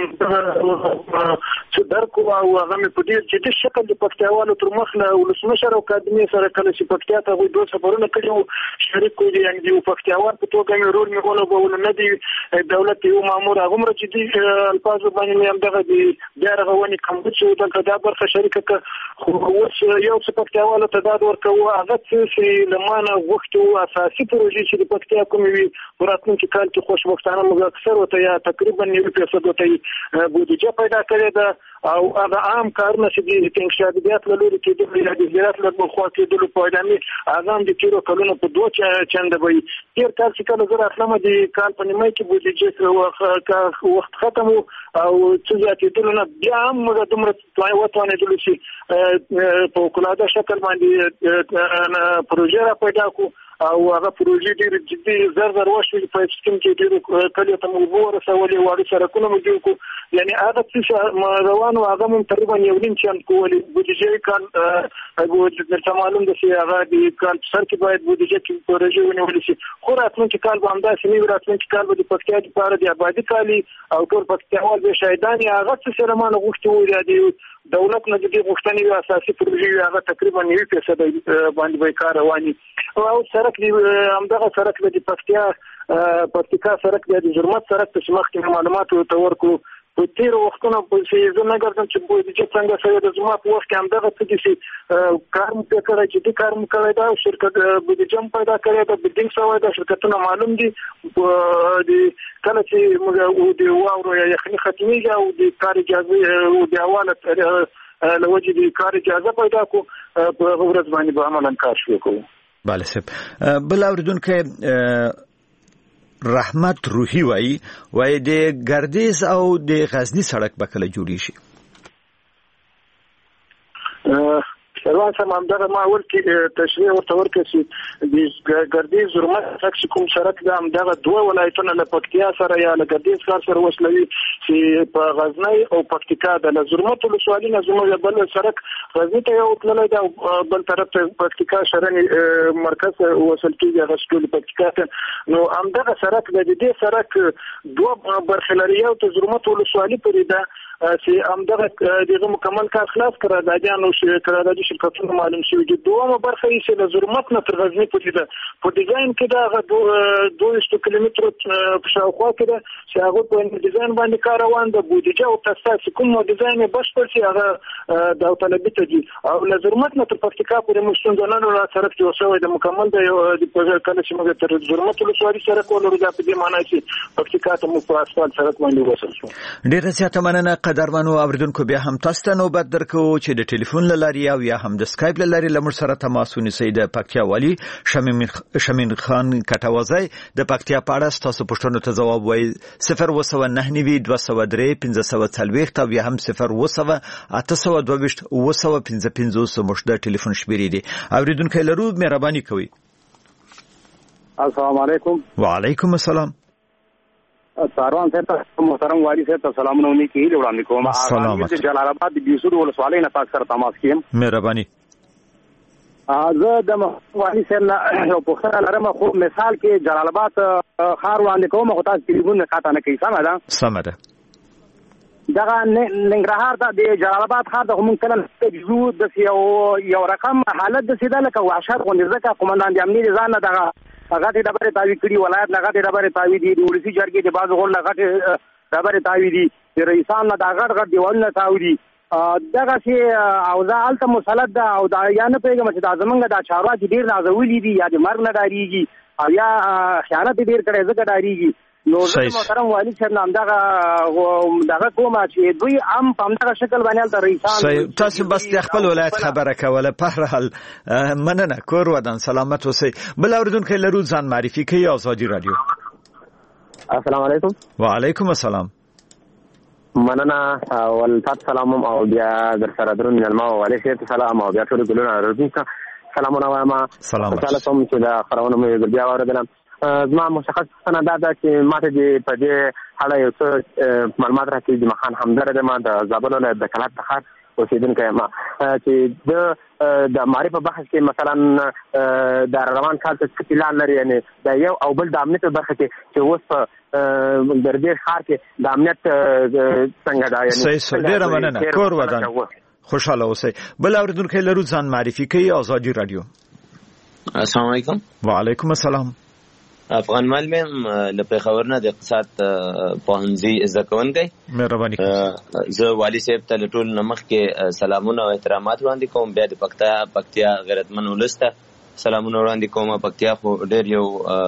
چې درکو او هغه مې په ډیر جدي شکل د پکتیاوالو تر مخ له ولسمشر او کابینې سره کله چې پکتیا ته دوه سفرونه کړي وو شریک کوي یعنی دی پکتیاوال په توګه مې رول مې ولوبول نه دی دولت یو مامور هغه مر جدي الفاظ باندې مې هم دغه دی بیا رغونه کوم چې دلته دا برخه شریکه خو اوس یو څه پکتیاوالو ته دا ورکوه هغه چې لمانه وختو اساسي پروژې چې د پکتیا کومې وي وراتلونکي کال کې خوشبختانه موږ اکثر وته یا تقریبا نیو فیصد وته بودیجه پیدا کړې ده او هغه عام کارونه چې د انشاءات لوري کې د وزارت له خوا کې د پوهاوی اعظم د تیرو کلونو په دوه چنده وي. تیر کال چې کله زه راتلم د کال په نیمه کې بودیجه وخت ختم او چې زیاتېدل نه بیا هم موږ دومره وتوانې دل شي په کلاده شکل باندې پروژه را پیدا کو او هغه پروژې ډېر جدي زر زر وشوي په سیستم کې ډېر کله ته موږ ورسولې واړو سرکونه موږ جوړ کو یعنی هغه څه روانو هغه مون تقریبا یو نیم چم کولې بودیجه کال هغه د معلوم د شي هغه د کال سر کې باید بودیجه کې پروژې ونیول شي. خو راتلونکي کال باندې سمې راتلونکي کال به د پکتیا لپاره د آبادی کالي او ټول پکتیاوال به شهیدان هغه څه سره مانه غوښتي وي د دولت نه د غوښتنې اساسي پروژې هغه تقریبا نیو فیصد باندې به کار رواني او سرک دی همدغه سرک د پکتیا پکتیا سرک د جرمت سرک په مخکې معلومات ورکو په تیر وختونو په سیزن نه ګرځم چې بودیجه څنګه سره د زما په وخت کې همدغه څه دي کار مو کړی چې د کار مو کړی دا شرکت بودیجه پیدا کړی دا بلډینګ سوای دا شرکتونه معلوم دي د کله چې موږ د واورو یخني ختميږي او د کار اجازه او د حواله لوجه د کار اجازه پیدا کو په ورځ باندې به عملاً کار شروع کوو. بله صاحب بل اوریدونکو رحمت روحي وای وای د ګردیز او د غزنی سړک به کله جوړی شي؟ روان سم همدغه ما ول کې تشریح ورته ورکړ چې د ګردیز زرمت څخه کوم سړک د همدغه دوه ولایتونو له پکتیا سره یا له ګردیز ښار سره وصلوي چې په غزنی او پکتیکا د زرمت ولسوالۍ نه زموږ بل سړک غزنی ته یو تللی دا بل طرف ته پکتیکا شرنی مرکز وصل کیږي هغه ټول پکتیکا ته نو همدغه سړک د دې سړک دوه برخې لري یو ته زرمت ولسوالۍ پورې ده چې همدغه دغه مکمل کار خلاص کړه د اجانو شرکتونو شرکتونو معلوم شوی دي. دوه برخه یې چې د زرمت نه تر غزنی پورې ده په ډیزاین کې دا دوه کیلومتر په شاوخوا کې ده چې هغه په ډیزاین باندې کار روان ده. بودیجه او تاسیس کوم ډیزاین بشپړ شي هغه د طلبي ته دي او له زرمت نه تر پکتیکا پورې مشتون نه لا طرف جوړ شوی د مکمل د کله چې موږ تر زرمت ولسوالۍ سره کولو دا په دې معنی چې پکتیکا ته مو په اسفالت سره باندې وصل شو. ډیره زیاته مننه قدرمنو اوریدونکو. بیا هم تاسو ته نوبت درکو چې د ټلیفون لاري او یا هم د سکایپ لاري لمر سره تماس ونیسئ. د پکتیا والی شمیم خان کټوازی د پکتیا په اړه تاسو پوښتنو ته ځواب وایي صفر و سو نه نیوي دوه سو درې پنځه سو څلوېښت او یا هم صفر و سو اته سو دوه ویشت و سو پنځه پنځوس مشت ټلیفون شمیرې دي. اوریدونکو لرو مهرباني کوئ. السلام علیکم. وعلیکم السلام. ساروان صاحب محترم والی صاحب ته سلامونه ونی کی وړاندې کوم. سلام. د جلال آباد د بیسور ولسوالۍ نه تاسو سره تماس کیم. مهرباني. زه د والی صاحب نه یو پوښتنه لرم خو مثال کې جلال آباد ښار وړاندې کوم خو تاسو ټلیفون نه کاته نه کوي. سمه ده؟ سمه ده. دغه ننګرهار د جلال آباد ښار د هم کله جزو د یو یو رقم حالت د سیده لکه وحشت غونډه ځکه قومندان د امنیت ځان نه دغه هغه د ډبره تاوی کړی ولایت نه غټه ډبره تاوی دي د ولسی جرګې د باز غوړ نه غټه ډبره تاوی دي د رئیسان نه د غټ غټ دیوال نه تاوی دي دغه چې او دا الته مسلط ده او دا یا نه پیغام چې دا زمونږ د چارواکي ډیر نازولي دي یا د مرګ نه ډاریږي او یا خیانت ډیر کړي ځکه ډاریږي. نو زه محترم والي صاحب نام دغه دغه کومه چې دوی هم په همدغه شکل باندې تل رئیسان تاسو بس د خپل ولایت خبره کوله په هر حال مننه کور ودان سلامت اوسئ. بل اوریدونکو لرو ځان معرفي کوي آزادي رادیو. السلام علیکم. وعلیکم السلام. مننه ول تاسو سلام او بیا در سره درون ملما والي صاحب سلام او بیا ټول ګلونه راځي سلامونه وایم. سلام. تعالی کوم چې دا خبرونه مې بیا اوریدل. زما مشخص څنګه دا ده چې ماته دې په دې اړه یو څه معلومات راکړي. د مخان همدارد ما د زابل ولایت د کلات ښار اوسیدونکی یم چې د د معرفت په بحث کې مثلا د روان کال څه پلان لري، یعنی د یو او بل د امنیت په برخه کې چې اوس په د دې ښار کې د امنیت څنګه ده. یعنی صحیح ډیره مننه کور ودان خوشاله اوسئ. بل اوریدونکو لرو ځان معرفي کوي آزادي رادیو. السلام علیکم. وعلیکم السلام. افغان مالم له خبر نه د اقتصاد پوهنځي زده کوونکی. مهرباني زه والي صاحب ته ټول نمخ کې سلامونه او احترامات وړاندې کوم. بیا د پکتیا پکتیا غیرتمن ولسته سلامونه وړاندې کوم. پکتیا خو ډېر یو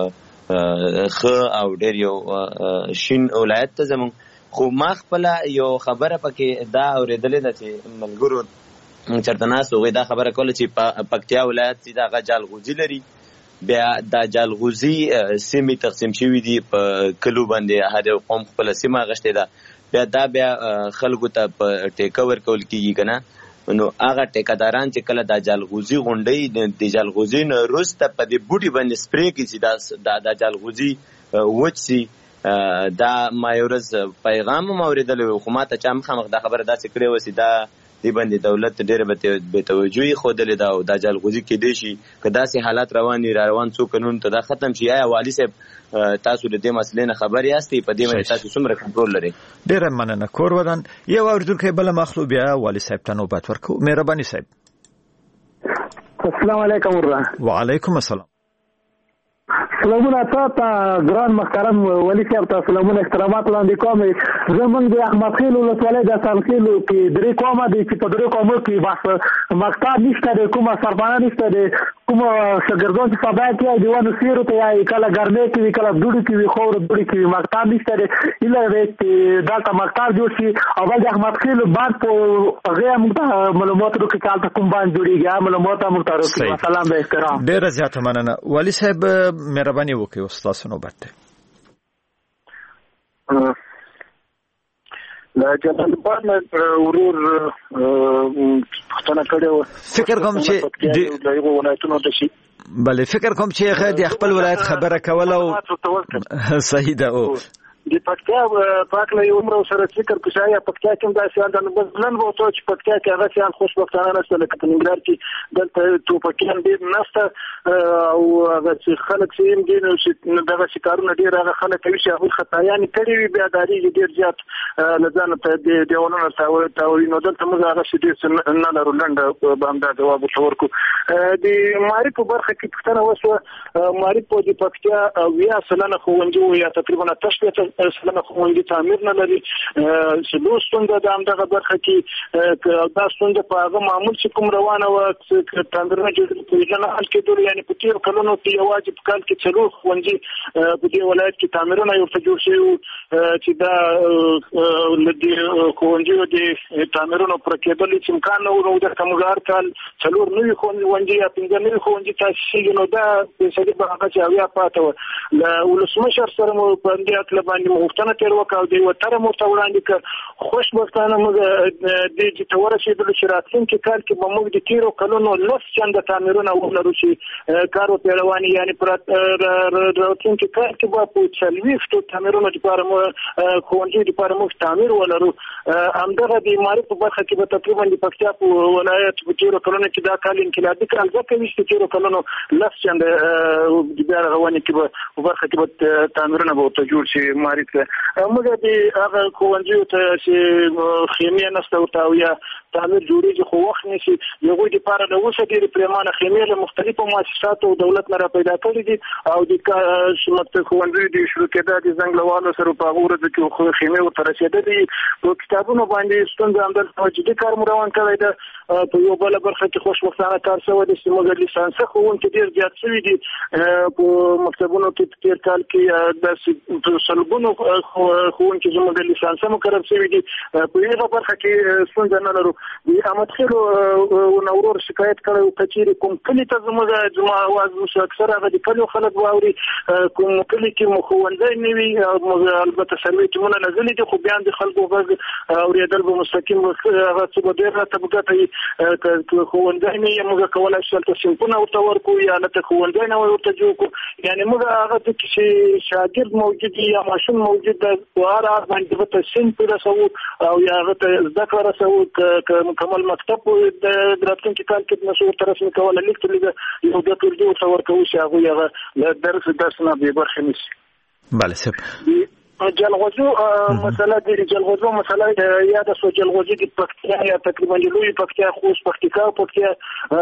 ښه او ډېر یو شین ولایت ته زموږ، خو ما خپل یو خبره پکې دا اورېدلې ده چې ملګرو چېرته ناست هغوی دا خبره کوله چې پکتیا ولایت چې دغه جلغوزي لري. بیا دا جلغوزي سیمې تقسیم شوي دي په کلو باندې، هر یو قوم خپله سیمه اخیستې ده. بیا دا بیا خلکو ته په ټیکه ورکول کېږي که نه. نو هغه ټیکهداران چې کله دا جلغوزي غونډوي د جلغوزي نه وروسته په دې بوټي باندې سپرې کړي چې دا دا جلغوزي وچ سي. دا ما یو ورځ پیغام هم اورېدلی و، خو ما ته چا مخامخ دا خبره داسې کړې وه چې دا دې باندې دولت ډېره بې توجهي ښودلې ده او دا جلغوزي کېدی شي که داسې حالات روان وي را روان څو کلونو ته دا ختم شي. آیا والي صاحب تاسو د دې مسلې نه خبر یاستئ؟ په دې باندې تاسو څومره کنټرول لرئ؟ ډېره مننه کور ودان. یو اوریدونکی بله مخلو بیا والي صاحب ته نوبت ورکوو. مهرباني صاحب. السلام علیکم. وعلیکم السلام. سلامونه تاسو ګران محترم والي صاحب ته سلامونه احترامات وړاندې کوم. زمونږ د احمد خیل ولسوالۍ د سالخیلو کې درې قومه دي چې په درې قومو کې بس مکتب نشته دی، کومه سرپانه نشته دی، کومه شاګردان چې سبا کې دی ونه سیرو ته یې کله ګرمۍ کې وي کله دوړې کې وي خور دوړې کې وي مکتب نشته دی. اله دې چې دا کا مکتب جوړ شي او بل د احمد خیل بعد په هغه موږ معلومات ورکړو چې کال ته کوم باندې جوړیږي معلومات موږ ته ورکړو. سلام به احترام. ډېره زیاته مننه والي صاحب. مهرباني وکړئ استاد نوبت ته. لا جلال آباد ورور پښتنه کړو. فکر کوم چې د یو ولایتونو د شي بله فکر کوم چې هغه د خپل ولایت خبره کوله او صحیح ده. او د پکتیا پاکله یو عمر سره فکر کوشایا پکتیا کې دا سیان د بزلن وو ته چې پکتیا کې هغه سیان خوشبختانه نشته لکه په ننګرهار کې دلته توپکیان ډېر نشته او هغه چې خلک سیم دي نو چې دغه شکارونه ډېر هغه خلک کوي چې هغه خطایان کړي وي بیا داري ډېر زیات لزان ته د دیوالونو تاوي نو دلته موږ هغه چې ډېر نه لرو لنډ به هم دا جواب ورکو. د ماری په برخه کې پښتنه وسو ماری په د پکتیا ویا سلنه خوونجو یا تقریبا تشبیه سلنه خوندي تعمیر نه لري. سلو ستونده د همدغه برخه کې دا ستونده په هغه معمول چې کوم روانه و تعمیرونه جوړ کړي نه حل کېدل. یعنی په تیر کلونو کې یوازې په کال کې څلور خوندي په دې ولایت کې تعمیرونه یو څه جوړ شوي چې دا لدی خوندي د تعمیرونو پر کېدل چې امکان نه و د کمګار کال څلور نوي خوندي یا پنځه نوي خوندي تاسیس نو دا په سړي په هغه چې اویا پاتې و ل ولسمشر سره مو په دې اطلاع باندې مفتنه تیر وکاو دی وتر مرته وړاندې ک خوشبختانه موږ د دې چې ورسېدل چې راتلونکي کال کې به موږ د تیرو کلونو لس چند تعمیرونه ولرو چې کارو پیروانی یعنی پر راتلونکي کال کې به په څلوېښتو تعمیرونو لپاره مو ښوونځي لپاره موږ تعمیر ولرو. همدغه د معرفت په برخه کې به تقریبا د پکتیا په ولایت په تیرو کلونو کې دا کال انقلابي کال ځکه وي چې تیرو کلونو لس چند د بیا رواني کې به په برخه کې به تعمیرونه به ورته جوړ شي. ماري ته موږ د هغه ښوونځیو ته چې خیمې نشته ورته او یا تعمیر جوړیږي خو وخت نشي یو د لپاره د اوسه ډېر پریمانه خیمې له مختلفو مؤسساتو او دولت نه را پیدا کړې دي او د شمت خوندې د شروع کېدا د زنګلوالو سره په غوړه د خو خیمې ورته رسیدلې په کتابونو باندې ستونزه هم د توجیه کار روان کړی ده په یو بل برخه کې خوشبختانه کار شوی د سیمه لیسانس خو ونکې ډېر زیات شوی دي په مکتبونو کې تیر کال کې د سلګونو ښوونکي زموږ د لیسانس مقرر شوي دي په یوه برخه کې ستونزه نه لرو د احمد خیل نورور شکایت کړی و کچېرې کوم کلي ته زموږ زما اواز وشو اکثر هغه د کلیو خلک واوري کوم کلي کې مو ښوونځی نه وي البته سروې ټیمونه لګلي دي خو بیا د خلکو غږ اورېدل به مستقیم هغه څه به ډېر راته به ګټه وي که ښوونځی نه یې موږ کولی شو هلته صنفونه ورته ورکړو یا هلته ښوونځی نه ورته جوړ کړو یعنې موږ هغه ته چې شاګرد موجود وي یا ماشوم موجود ده په هر اړخ باندې هغه ته صنف رسوو او یا هغه ته زده کړه رسوو که مکمل مکتب د راتلونکي کال کې نشو ورته رسمي کولی لیک ته لږه یو دوه ټولګي ورته ورکوو چې هغوی هغه له درس درس نه بې برخې نه شي. بله صاحب جلغوزو مسله د جلغوزو مسله یاد شو جلغوزي د پکتیا یا تقریبا لوی پکتیا خوست پکتیا پکتیا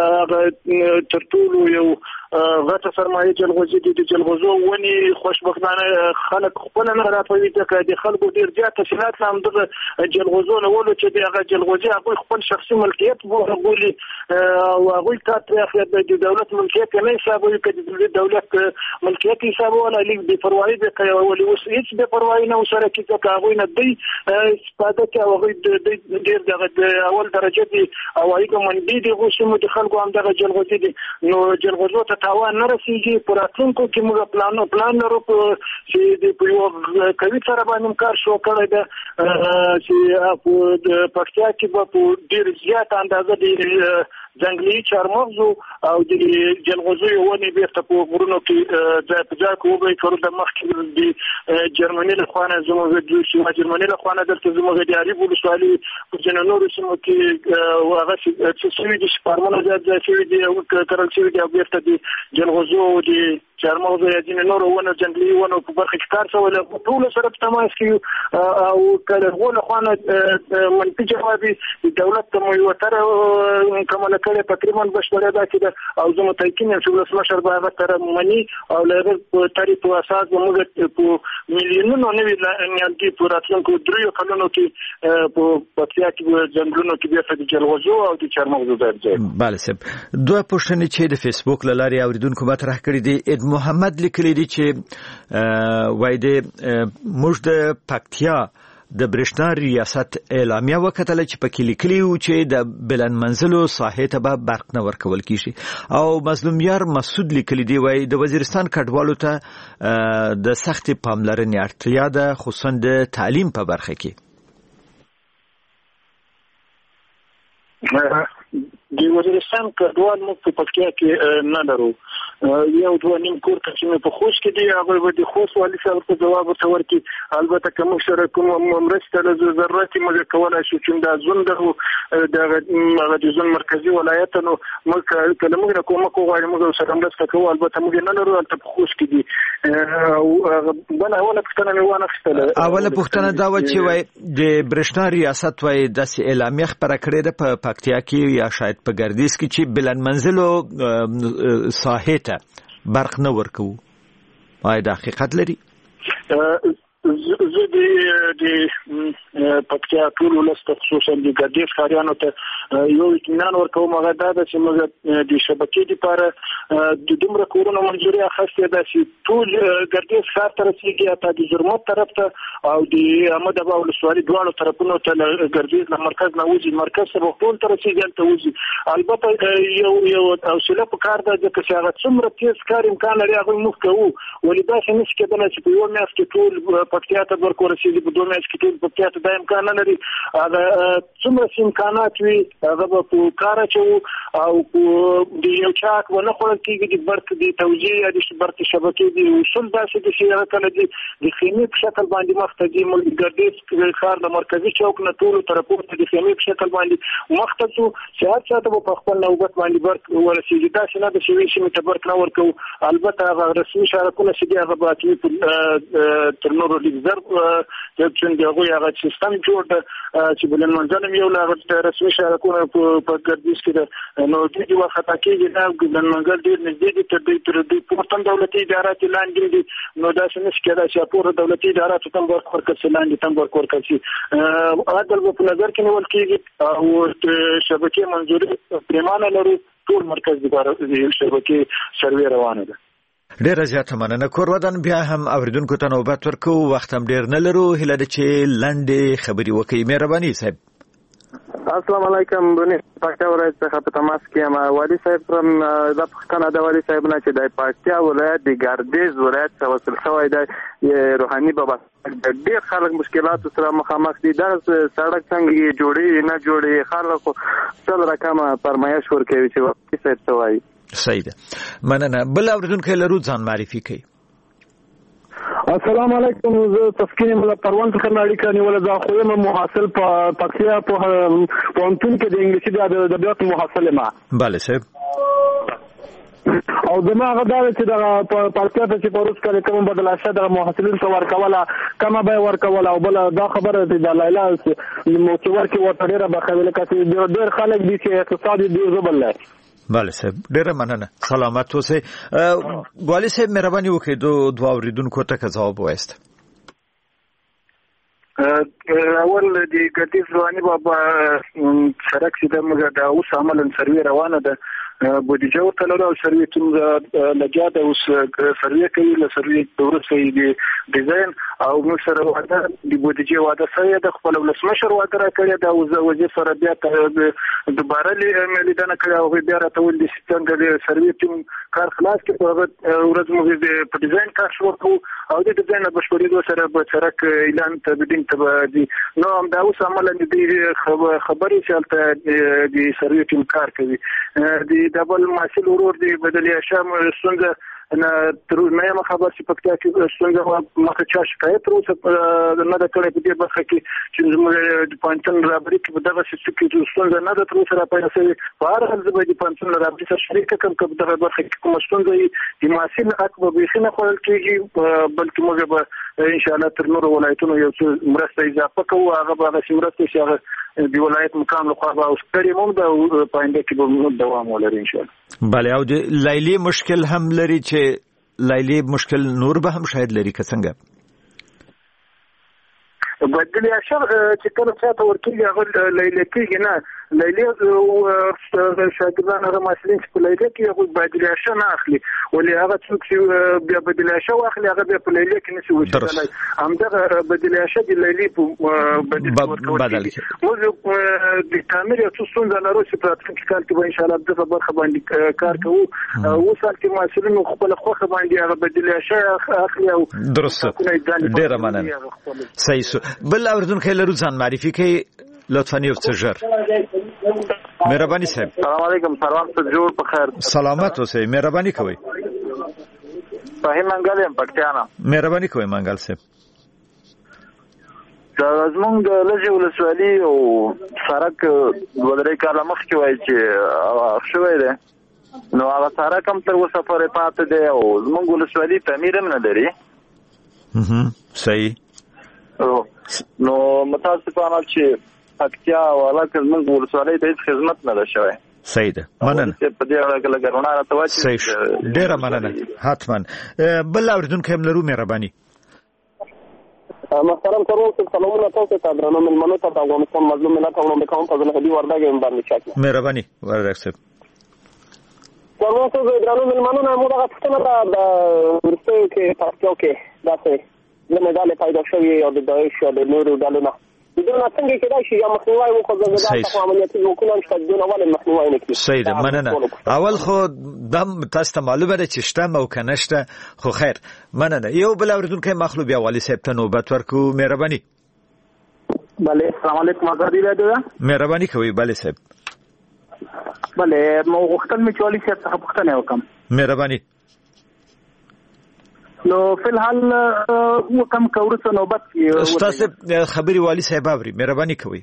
تر ټولو یو غټه سرمایه جلغوزي د جلغوزو ونی خوشبختانه خلک خپل نه راپوي ته د خلکو ډیر زیات تفصيلات هم د جلغوزو نه ولو چې دغه جلغوزي هغه خپل شخصي ملکیت بولي او هغه ته د دولت ملکیت نه حسابوي چې د دولت ملکیت حساب ولا لیک د پروايي د کوي اوس هیڅ د پروايي نه سره کې کاغوي نه دی استفاده کوي هغه د ډیر دغه اول درجه دي او هغه منډي دي غوښمو د خلکو هم دغه جلغوزي دي نو جلغوزو ته تاوان نه رسیږي پر راتلونکو کې موږ پلان پلان لرو چې د یو کوي سره باندې کار شو کړی ده چې په پکتیا کې به ډیر زیات اندازه د ځنګلي چارمغز او د جلغوزي ونې بیرته په غرونو کې ځای په ځای کوي کړو د مخکې د جرمني له خوانه زموږ د سیمه جرمني له خوانه درته زموږ د اړیب ولسوالي په جنونو سیمو کې هغه چې سوي د سپارمنو ځای ځای شوي دي او کړل شوي دي بیرته د جلغوزو د چارمغز یا د نورو ونو ځنګلي ونو په برخه کې کار شوی له ټول سره په تماس کې او کله غوله خوانه منفي جواب د دولت ته یو تر کومه کړه تقریبا بشپړه ده چې او زموږ تایکین چې ولسمشر به هغه تر منی او له تاریخ په اساس موږ په میلیونونو نوي نیالګي په راتلونکو دریو کلونو کې په پکتیا کې ځنګلونو کې بیا د جلغوزو او د چارمغزو درځي. بله صاحب دوه پوښتنې چې د فیسبوک له لارې اوریدونکو مطرح کړي دي محمد لیکلی دی چې وای د موږ د پکتیا د برېښنا ریاست اعلامیه وکړه چې پکې لیکلی و چې د بلند منزلو ساحې ته به برق نه ورکول کیږي او مظلوم یار مسعود لیکلی دی وای د وزیرستان کډوالو ته د سخت پاملرنې اړتیا ده خصوصا د تعلیم په برخه کې. د وزیرستان کډوال موږ په پکتیا کې نه لرو یو دوه نیم کور چې په خوش کې دی هغه به د خوش والي صاحب ته جواب ورکړي البته کوم سره کوم مرسته له ضرورت موږ کولای شو چې د ځون د د ځون مرکزی ولایت نو موږ کله موږ کوم کوو موږ سره مرسته کوو البته موږ نه لرو ته په خوش کې دی او بل اوله پښتنه مې وانه خستله اوله پښتنه دا و چې وای د برېښنا ریاست وای د اعلامیه خبره کړې ده په پکتیا کې یا شاید په ګردیز کې چې بلند منزلو ساحې ته برق نه ورکو آیا دا حقیقت لري؟ زه د پکتیا ټول ولست خصوصا د ګردیز ښاریانو ته یو اطمینان ورکوم هغه دا ده چې موږ د شبکې لپاره د دومره کورونو منظوري اخیستې ده چې ټول ګردیز ښار ته رسیږي حتی د زرمت طرف ته او د احمد ابا ولسوالي دواړو طرفونو ته ګردیز له مرکز نه وځي مرکز ته ټول ته رسیږي هلته وځي البته یو یو حوصله پکار ده ځکه چې هغه څومره تېز کار امکان لري هغوی موږ کوو ولې داسې نشي کېدلی چې په یوه میاشت کې ټول پکتیا ته برق ورسېږي په دوه میاشت کې ټول پکتیا ته دا امکان نه لري هغه څومره چې امکانات وي هغه به په کار اچوو او د یو چا حق به نه خوړل کېږي د برق د توزیع یا د برق شبکې د اصول داسې دي چې هغه کله د د خیمې په شکل باندې مخ ته ځي ګردیز ښار د مرکزي چوک نه ټولو طرفونو ته د خیمې په شکل باندې مخ ته ځو چې هر چا ته به په خپل نوبت باندې برق ورسېږي داسې نه ده چې یوې سیمې ته برق نه ورکوو البته هغه رسمي شارکونه چې دي هغه به تر نورو لږ زر چې د هغوی هغه سیستم جوړ ته چې بلند منزل یو لا رسمي شارکونه په ګردیز کې نو د دې وخت کې نه بلند منزل ډیر نږدې دي تر دې تر دې پورتن دولتي ادارات لاندې دي نو دا څه نشي کېدای چې پوره دولتي ادارات تم ورکړ کړي لاندې تم ورکړ کړي عادل په نظر کې نیول کېږي او شبکې منځوري پیمانه لري ټول مرکز د شبکې سروې روانه ده. ډیره زیاته مننه. کور ودان بیا هم اوریدونکو ته نوبت ورکو، وخت هم ډیر نه لرو، هیله ده چې لنډې خبرې وکړي. مهرباني صاحب. السلام علیکم. بنی پکتیا ولایت څخه په تماس کې یم. والي صاحب پرم د پښتنه د والي صاحب نه چې د پکتیا ولایت د ګردیز ولایت څخه وصل شوی دی روحاني بابا د ډېر خلک مشکلات سره مخامخ دي. دا سړک څنګه جوړي نه جوړي خلک څل رقم فرمایش ورکوي چې والي صاحب څه وایي. صحیح ده. مننه. بل اوریدونکو لرو ځان معرفي کوي. السلام علیکم. زه تسکین مل پروان څخه اړیکه نیولې ده، خو یم محصل په پکتیا په پوهنتون کې د انګلیسي د ادبیات محصل ما. bale صاحب. او دماغه دا چې د پکتیا ته چې پروس کړي کوم بدلاشه د محصلین څو ورکوله کما به ورکوله او بل دا خبره د لایلا مو چې ورکي وته ډیره بخوله کړي ډیر خلک دي چې اقتصادي ډیر زبل لري. bale صاحب ډیره مننه. سلامت اوسئ. والي صاحب مهرباني وکړئ دو دوه اوریدونکو ته ځواب وایست. اول د ګردیز رواني بابا سړک چې د موږ د اوس عملاً سروې روانه ده بودیجه ورته لرو او سروې ټیم لګیا ده اوس سروې کوي له سروې وروسته د ډیزاین او موږ سره وعده د بودیجه وعده سره د خپل ولسمشر وعده راکړې ده او وزیر سره بیا دوباره لیدنه کړې او بیا راته ول د څنګه د سروې ټیم کار خلاص کړي په ورځ موږ د ډیزاین کار شروع کوو او د ډیزاین بشپړېدو سره به سړک اعلان تبدیل تبدي نو هم دا اوس عملاً د خبرې چې هلته د سروې ټیم کار کوي. د دبل محصل ورور دی بدلی شام څنګه نه تر نه خبر چې پکتیا کې څنګه مخه چا شکایت وروسته نه د کړې په دې برخه کې چې زموږ د پانتون رابري کې دغه څه کې څنګه نه د تر سره پیدا شوی په هر حال زه د پانتون رابري سره شریک کوم چې دغه برخه کې کوم څنګه د محصل حق به بخنه خپل کېږي بلکې موږ به ان شاء الله تر نور ولایتونو یو څه مرسته اضافه کوو. هغه به هغه مرسته چې هغه د ولایت مقام لخوا به اوس کړي موږ د پاینده کې به دوام ولري ان شاء الله. bale او د لایلی مشکل هم لري چې لایلی مشکل نور به هم شاید لري که څنګه؟ بدلی اشر چې کله چاته ورکیږي هغه لیلی کېږي نه لیلی شاګردان هغه محصلین چې په لیلی کې هغه بدلی اشر نه اخلي ولې هغه څوک چې بیا بدلی اشر واخلي هغه بیا په لیلی کې نشي وشتلی همدغه بدلی اشر د لیلی په بدل موږ د تعمیر یو څه ستونزه لرو چې په راتلونکي کال کې به انشاءالله دغه برخه باندې کار کوو. اوس حال کې محصلین خپل خوښه باندې هغه بدلی اشر اخلي او درسته. ډیره مننه. صحیح. بل اوریدونکو لرو ځان معرفي کوي لطفا یو څه ژر. مهرباني صاحب. السلام علیکم. سلام ته جوړ په خیر. سلامت اوسئ. مهرباني کوئ. فهیم منګل یم پکتیا نه. مهرباني کوئ منګل صاحب. دا زمونږ د لږې ولسوالي او سړک دوه درې کاله مخکې وایي چې شوی دی نو هغه سړک هم تر اوسه پورې پاتې دی او زمونږ ولسوالي تعمیر هم نه لري. صحیح. نو متاسفانه چې پکتیا ولاکه زمونږ ولسوالۍ ته هیڅ خدمت نه ده شوی. صحیح ده. مننه. په دې اړه کې لږ رڼا راته واچوي. صحیح. ډیره مننه. حتما. بل اوریدونکو هم لرو. مهرباني. محترم کورو صاحب سلامونه تاسو ته درنو ملمنو ته د افغانستان مظلوم ملت وړاندې کوم په ځل هدي وردګ یم باندې شاکر. مهرباني وردګ صاحب. کورو صاحب درنو ملمنو نه موږ هغه څه نه د ورته کې پاتو کې داسې د مداله پیدا شوی او د داعش او د نورو ډلو نه دا څنګه کېدای شي یا مخنیوي وکړو زګدا په عملیاتي وکړو چې دونه ول مخنیوي نه کیږي. صحیح ده. مننه. اول خو دم تاسو ته معلومه ده چې شته او کنهشته خو خیر. مننه. یو بل اوریدونکو مخلو بیا والي صاحب ته نوبت ورکو. مهرباني. bale السلام علیکم. آزادی راډیو. مهرباني کوي bale صاحب. bale مو وختل می چې والي صاحب څخه پوښتنه وکم. مهرباني. نو فی الحال وکم کورسه نوبت کې تاسو خبري والي صاحب اوري. مهرباني کوي.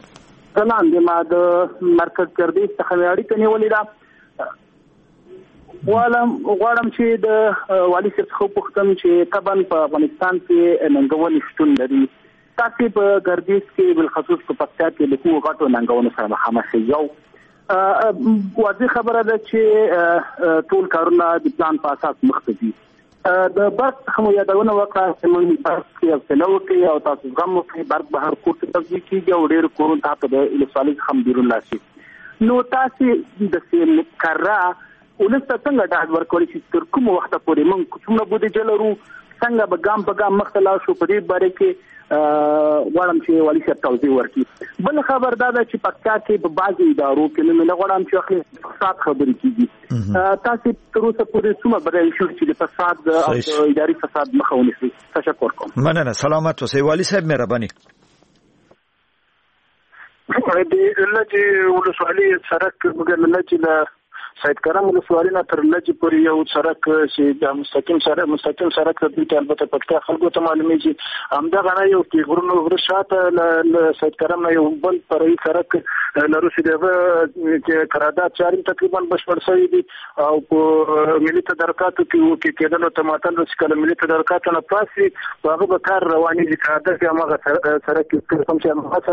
زمان د ما د مرکز ګردیز څخه اړیکه نیولې ده غواړم غواړم چې د والي صاحب څخه پوښتنه چې طبعا په افغانستان کې ننګونې شتون لري. تاسو په ګردیز کې بل خصوص په پکتیا کې د کومو غټو ننګونو سره مخامخ یو واضح خبره ده چې ټول کارونه د پلان په اساس مخ ته ځي. د برق هم یادونه وکړه چې موږ برق کې افسلو کې او تاسو غمو کې برق بهر کوټ ته کېږي او ډېر کورون ته د الکترونیک هم بیرون لاسي. نو تاسو د سیم کرا ولسته څنګه ډاډ ورکړی چې تر کوم وخت پورې موږ څومره بودیجه لرو، څنګه به ګام په ګام مخته لاړ شو په دې باره کې غواړم چې والي صاحب توضیح ورکړي. بل خبر دا ده چې پکتیا کې په بعضې ادارو کې نو نه غواړم چې اخلي فساد خبرې کېږي. تاسو تر اوسه پورې څومره بریالي شو چې د فساد او د اداري فساد مخه ونیسئ؟ تشکر کوم. مننه. سلامت اوسئ والي صاحب، مهرباني. د لږ ولسوالي سړک مګر لږ له سید کرم ولسوالي نه تر لږ پورې یو سړک چې د مستقیم سره مستقیم سړک د دې البته پکتیا خلکو ته معلومي چې همدغه نه یو کې غرونو غر شاته ل سید کرم نه یو بل پرې سړک لرو چې د قرارداد چاري تقریبا بشپړ شوی دي او په ملي تدارکاتو کې کې کېدل ته ماتل چې کله ملي تدارکاتو نه پاسي هغه به کار رواني دي قرارداد کې هغه سړک کې کوم چې هغه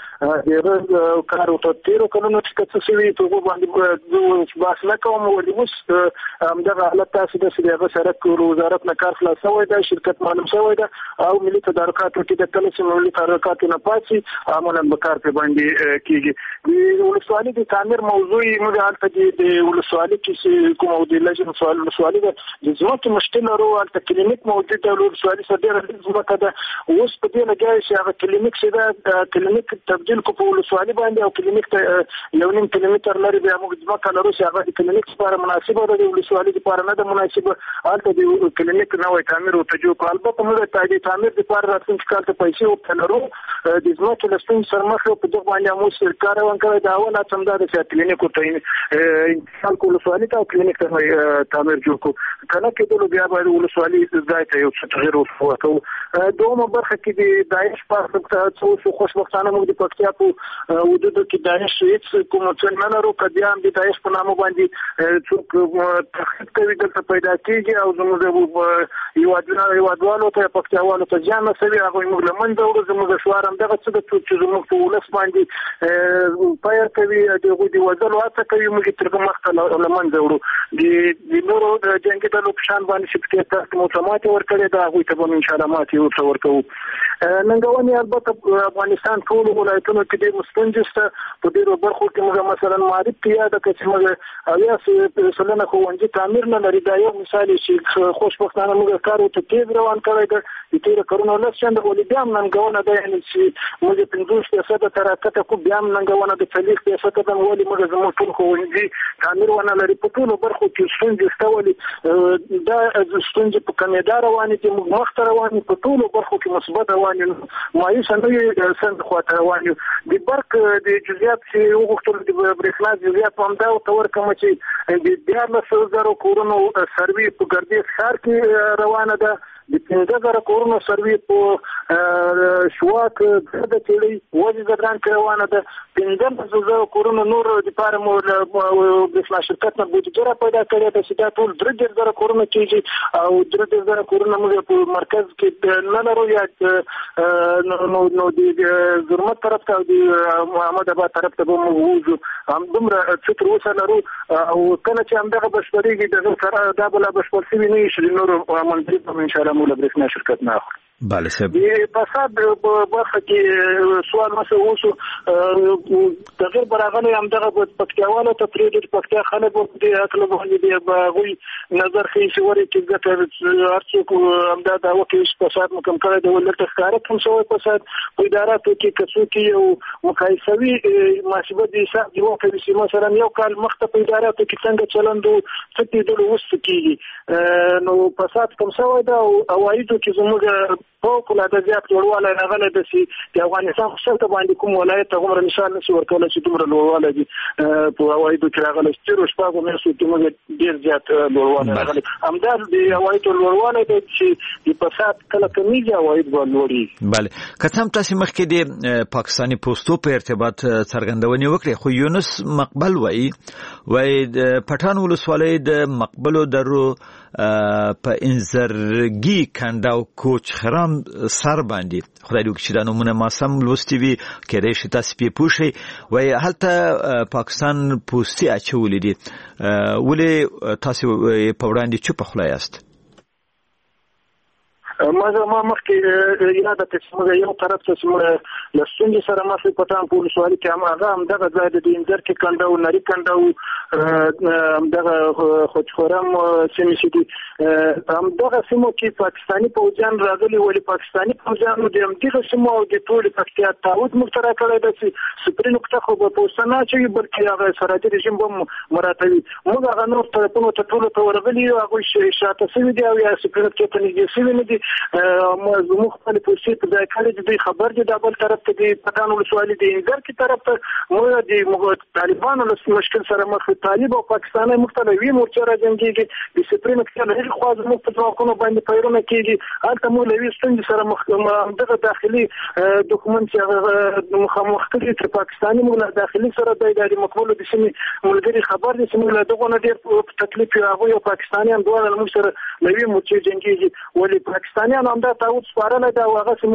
سړک د کار او تطبیق کولو چې څه شوی ته باندې اصلا کوم ولې اوس همدغه حالت تاسو د سیاست سره وزارت نه کار خلاص شوی دی، شرکت معلوم شوی دی او ملي تدارکاتو کې د کله چې ملي تدارکاتو نه پاتې عملاً به کار په باندې کېږي. د ولسوالۍ د تعمیر موضوع موږ هلته د ولسوالۍ کې کوم او د لجنې ولسوالۍ د ځمکې مشکل لرو، هلته کلینیک موجود دی، ولسوالۍ سره ډېره ځمکه ده. اوس په دې لګیا چې هغه کلینیک چې ده کلینیک تبدیل کو په ولسوالۍ باندې او کلینیک ته یو نیم کیلومتر لري بیا موږ ځمکه لرو چې هغه د کلینیک لپاره مناسبه ده، د ولسوالۍ لپاره نه ده مناسبه. هلته د کلینیک نوی تعمیر ورته جوړ کړو. البته موږ د تعمیر لپاره راتلونکي کال ته پیسې ورته لرو. د ځمکې له ستونزې سره مخ یو په دغه باندې موږ کار روان کړی. د اول هڅه همدا ده چې کلینیک ورته انتقال کړو ولسوالۍ ته او کلینیک ته تعمیر جوړ کړو. که نه کېدلو بیا باید ولسوالۍ ځای ته یو څه تغیر ورکړو. دویمه برخه کې د داعش په څه وشو. خوشبختانه موږ د پکتیا په حدودو کې داعش هېڅ کوم څه نه لرو. که بیا هم د داعش په نامه باندې څوک تخریب کوي دلته پیدا کېږي او زموږ هېوادونه هېوادوالو ته پکتیاوالو ته زیان رسوي، هغوی موږ له منځه وړو. زموږ شعار همدغه څه ده چې زموږ په ولس باندې پیر کوي، د هغوی د وژلو هڅه کوي، موږ یې تر مخته له منځه وړو. د نورو جنګي ډلو په شان باندې چې پکې تاسو موږ ته ماتې ورکړې ده، هغوی ته به ان شاء الله ماتې ورته ورکوو. ننګونې البته افغانستان ټولو ولایتونو کې ډېر ستونزې شته. په ډېرو برخو کې موږ مثلا معرف کې یاده کړه چې موږ اویا سلنه ښوونځي تعمیر نه لري. دا یو مثال چې خوشبختانه موږ کار ورته تیز روان کړی دی. د تېرو کلونو لس چنده ولې بیا هم ننګونه ده، یعنې چې موږ پنځوس فیصده ته راکته کړو، بیا هم ننګونه ده څلوېښت فیصده ده. ولې موږ زموږ ټول ښوونځي تعمیر ونه لري. په ټولو برخو کې ستونزې شته. ولې دا ستونزې په کمېدا روانې دي، موږ مخته روان یو، په ټولو برخو کې مثبت روان یو، مایوسه نه یو، سند خواته روان یو. د برق د جزئیات چې وغوښتل د برېښنا جزئیات همدا ورته ورکړم چې د دیارلس زرو کورونو سروې په ګردیز ښار کې روانه ده. د پنځه زره کورونو سروې په شواک ګرده چړۍ وزې ګدران کې روانه ده. پنځه زره کورونو نور دپاره مو له برېښنا شرکت نه بودیجه را پیدا کړې ده چې دا ټول درې دېرش زره کورونه کېږي او درې دېرش زره کورونه موږ په مرکز کې نه لرو. یا نو د زرمت طرف ته او د محمد آباد طرف ته به موږ ووځو. همدومره څه تر اوسه لرو او کله چې همدغه بشپړېږي دغه سره دا به لا بشپړ شوي نه وي چې د نورو منځري به انشاءالله موږ له برېښنا شرکت نه اخلو. بله صاحب، د فساد په برخه کې سوال مسه وشو. تغیر به راغلی همدغه پکتیاوالو ته پرېږدي. پکتیا خلک به په دې هکله باندې به هغوی نظر ښیي چې ولې چې ځکه هر څوک همدا دعوه کوي چې فساد مو کم کړی دی. ولې ښکاره کم شوی فساد په اداراتو کې که څوک یو مقایسوي محاسبه د حساب جوړ کوي چې مثلا یو کال مخته په اداراتو کې څنګه چلند و څه کېدلو اوس څه کېږي. نو فساد کم شوی ده او عوایدو کې زموږ فوق العاده زیات لوړوالی راغلی د سي د افغانستان خصوصا باندې کوم ولایت هغه مثال نشي ورکول چې دومره لوړوالی دي په اوایدو کې راغلی چې شپږو میاشتو کې موږ ډیر زیات لوړوالی راغلی همدا د اوایدو لوړوالی دی چې د فساد کله کمیږي اواید به لوړي. بله که څه هم تاسو مخکې د پاکستاني پوسټو په ارتباط څرګندونې وکړې خو یونس مقبل وایي وایي د پټان ولسوالۍ د مقبلو درو په انزرګي کنډاو کوچ خرام سر باندې خدای دې وکړي چې دا نومونه ما سم لوستي وي کېدای شي تاسو پې پوه شئ وایي هلته پاکستان پوستې اچولې دي ولې تاسو په وړاندې چوپه خوله یاست؟ ما ما مخکې یاده ته چې یو طرف ته چې له ستونزې سره مخ په پټان په ولسوالۍ کې هم هغه همدغه ځای د انځرکې کنډو نري کنډو همدغه خوچخورم سیمې چې دي همدغه سیمو کې پاکستاني پوځیان راغلي ولې پاکستاني پوځیانو د همدغه سیمو او د ټولې پکتیا تعهد موږ سره کړی ده چې سپري نقطه خو به پوسته نه اچوي بلکې هغه سرحدي رژیم به مراعاتوي. موږ هغه نور طرفونو ته ټولو ته ورغلي یو هغوی شاته سوي دي او یا سپري نقطې ته نږدې سوي نه دي. زموږ خپل پولیسي په ځای کړي دي خبر دي د بل طرف ته دي پټان ولسوالۍ دي انځرکې طرف ته موږ د طالبانو له مشکل سره مخ طالب او پاکستاني مختلفي مورچې راځي د سپري نقطې له هغه خوا زموږ په ځواکونو باندې پیرونه کېږي هلته موږ له ویې ستونزې سره مخ دغه داخلي دوکمنټ چې مخامخ کړي چې پاکستاني موږ له داخلي سره د ادارې مقبولو د سیمې ملګري خبر دي چې موږ له دغو نه ډېر تکلیف یو هغوی او پاکستانیان دواړه موږ سره له ویې مورچې جنګېږي ولې پاکستانیان هم دا تعهد سپارلی ده او هغه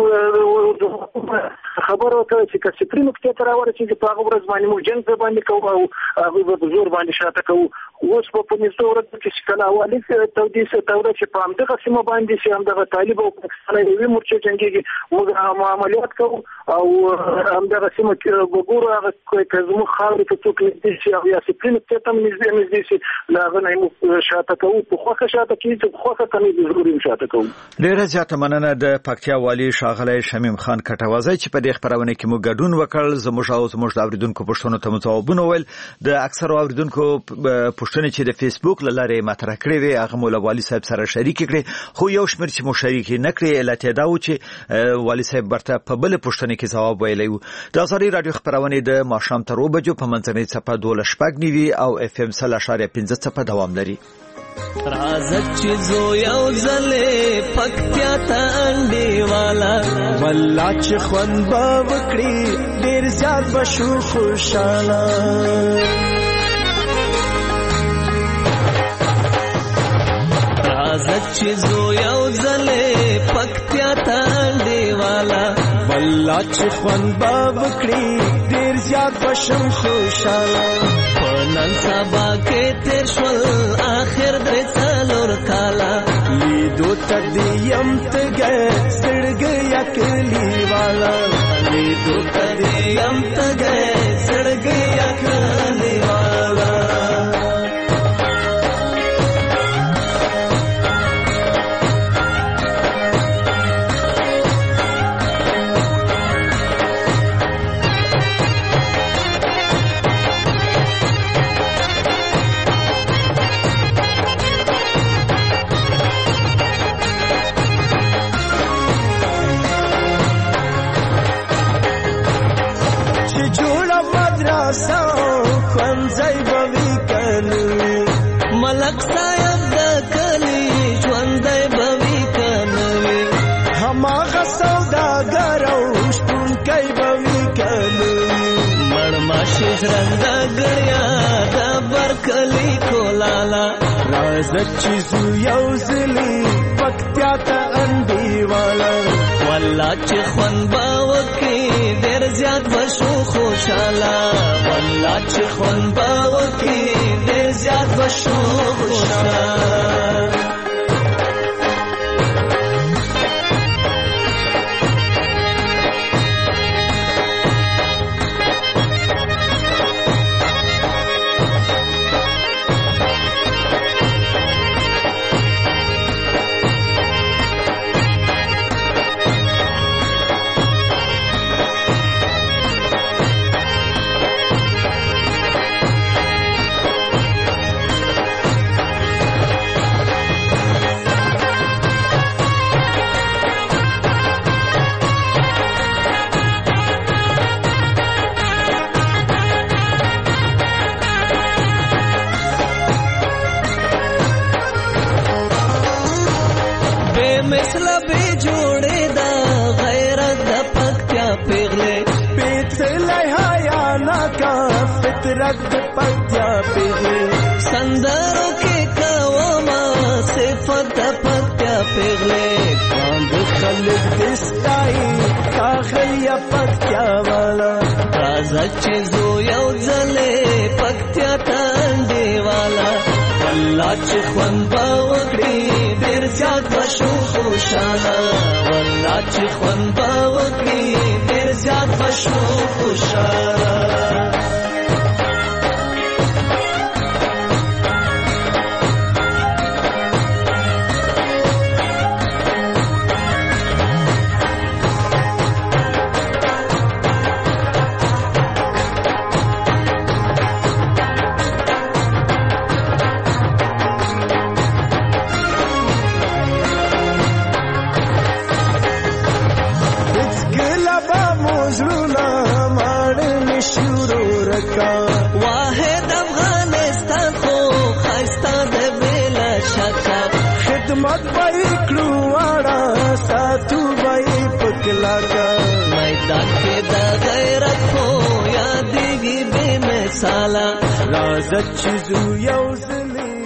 خبر ورکړی چې که سپري نقطې ته راورسېږي په هغه ورځ باندې موږ جنګ په باندې کوو او هغوی به په زور باندې شاته کوو. اوس به په نږدې ورځو کې چې کله اولي تودې دوره چې په همدغه سیمه باندې چې همدغه طالب او پاکستاني یوې مورچې جنګېږي موږ عملیات کوو او همدغه سیمه کې به ګورو هغه که زموږ خاورې ته څوک نږدې شي او یا سپري نقطې ته هم نږدې نږدې شي له هغه نه موږ شاته کوو په خوښه شاته کېږي چې په خوښه ته نه ضروري شاته کوو. ډېره زیاته مننه د پکتیا والي ښاغلی شمیم خان کټوازی چې په دې خپرونه کې موږ ګډون وکړ. زموږ او زموږ د اوریدونکو پوښتنو ته مو ځوابونه وویل. د اکثرو اوریدونکو پوښتنې چې د فیسبوک له لارې مطرح کړې وې هغه مو له والي صاحب سره شریکې کړې خو یو شمېر چې مو شریکې نه کړې علت یې دا و چې والي صاحب ورته په بلې پوښتنې کې ځواب ویلی و. د ازادي راډیو خپرونې د ماښام تر اوه بجو په منځنۍ څپه دولس شپږ نوي او اف ام سل اشاریه پنځه څپه دوام لري. رازت چې زو یو ځلې پکتیا ته انډې والا والله چې خوند به وکړي ډېر زیات به شو خوشحاله. رازت چې زو یو ځلې پکتیا ته انډې والا والله چې خوند به وکړي ډېر زیات به شم خوشحاله. نن سبا کې تیر شول آخر درې څلور کاله لیدو ته دې یم تږی زړګی اکلی والا لیدو ته دې یم تږی زړګی اکلی والا. ملک صاحب د کلی ژوندی به وي که نه وي هماغه سوداګر او شپونکی به وي که نه وي مړماشي ژرنده ګړیا د برکلي کولاله راځه چې زو یو ځلې پکتیا ته انډې والا والله چې خوند به وکړي ډېر زیات به شو خوشحاله والله چې خوند به وکړي ډېر زیات به شو خوشحاله. به جوړې دا غیرت د پکتیا پیغلې پیڅلې حیا ناکا فطرت د پکتیا پیغلې سندرو کې کوما صفت د پکتیا پیغلې باند خلک دستای کاخیا پکتیا والا راځه چې زو یو ځلې پکتیا تاندې والا الله چې خوان باوکړي ډېر زیات بشو خوشاله والله چې خوان باوکړي ډېر زیات بشو خوشاله واحد افغانستان خو خسته د بلا شکا خدمت وای کړو واړه ساتو وای پکلاګه میدان کې د غیرت خو یادېږي بے مثاله راځه چې زو یو ځلې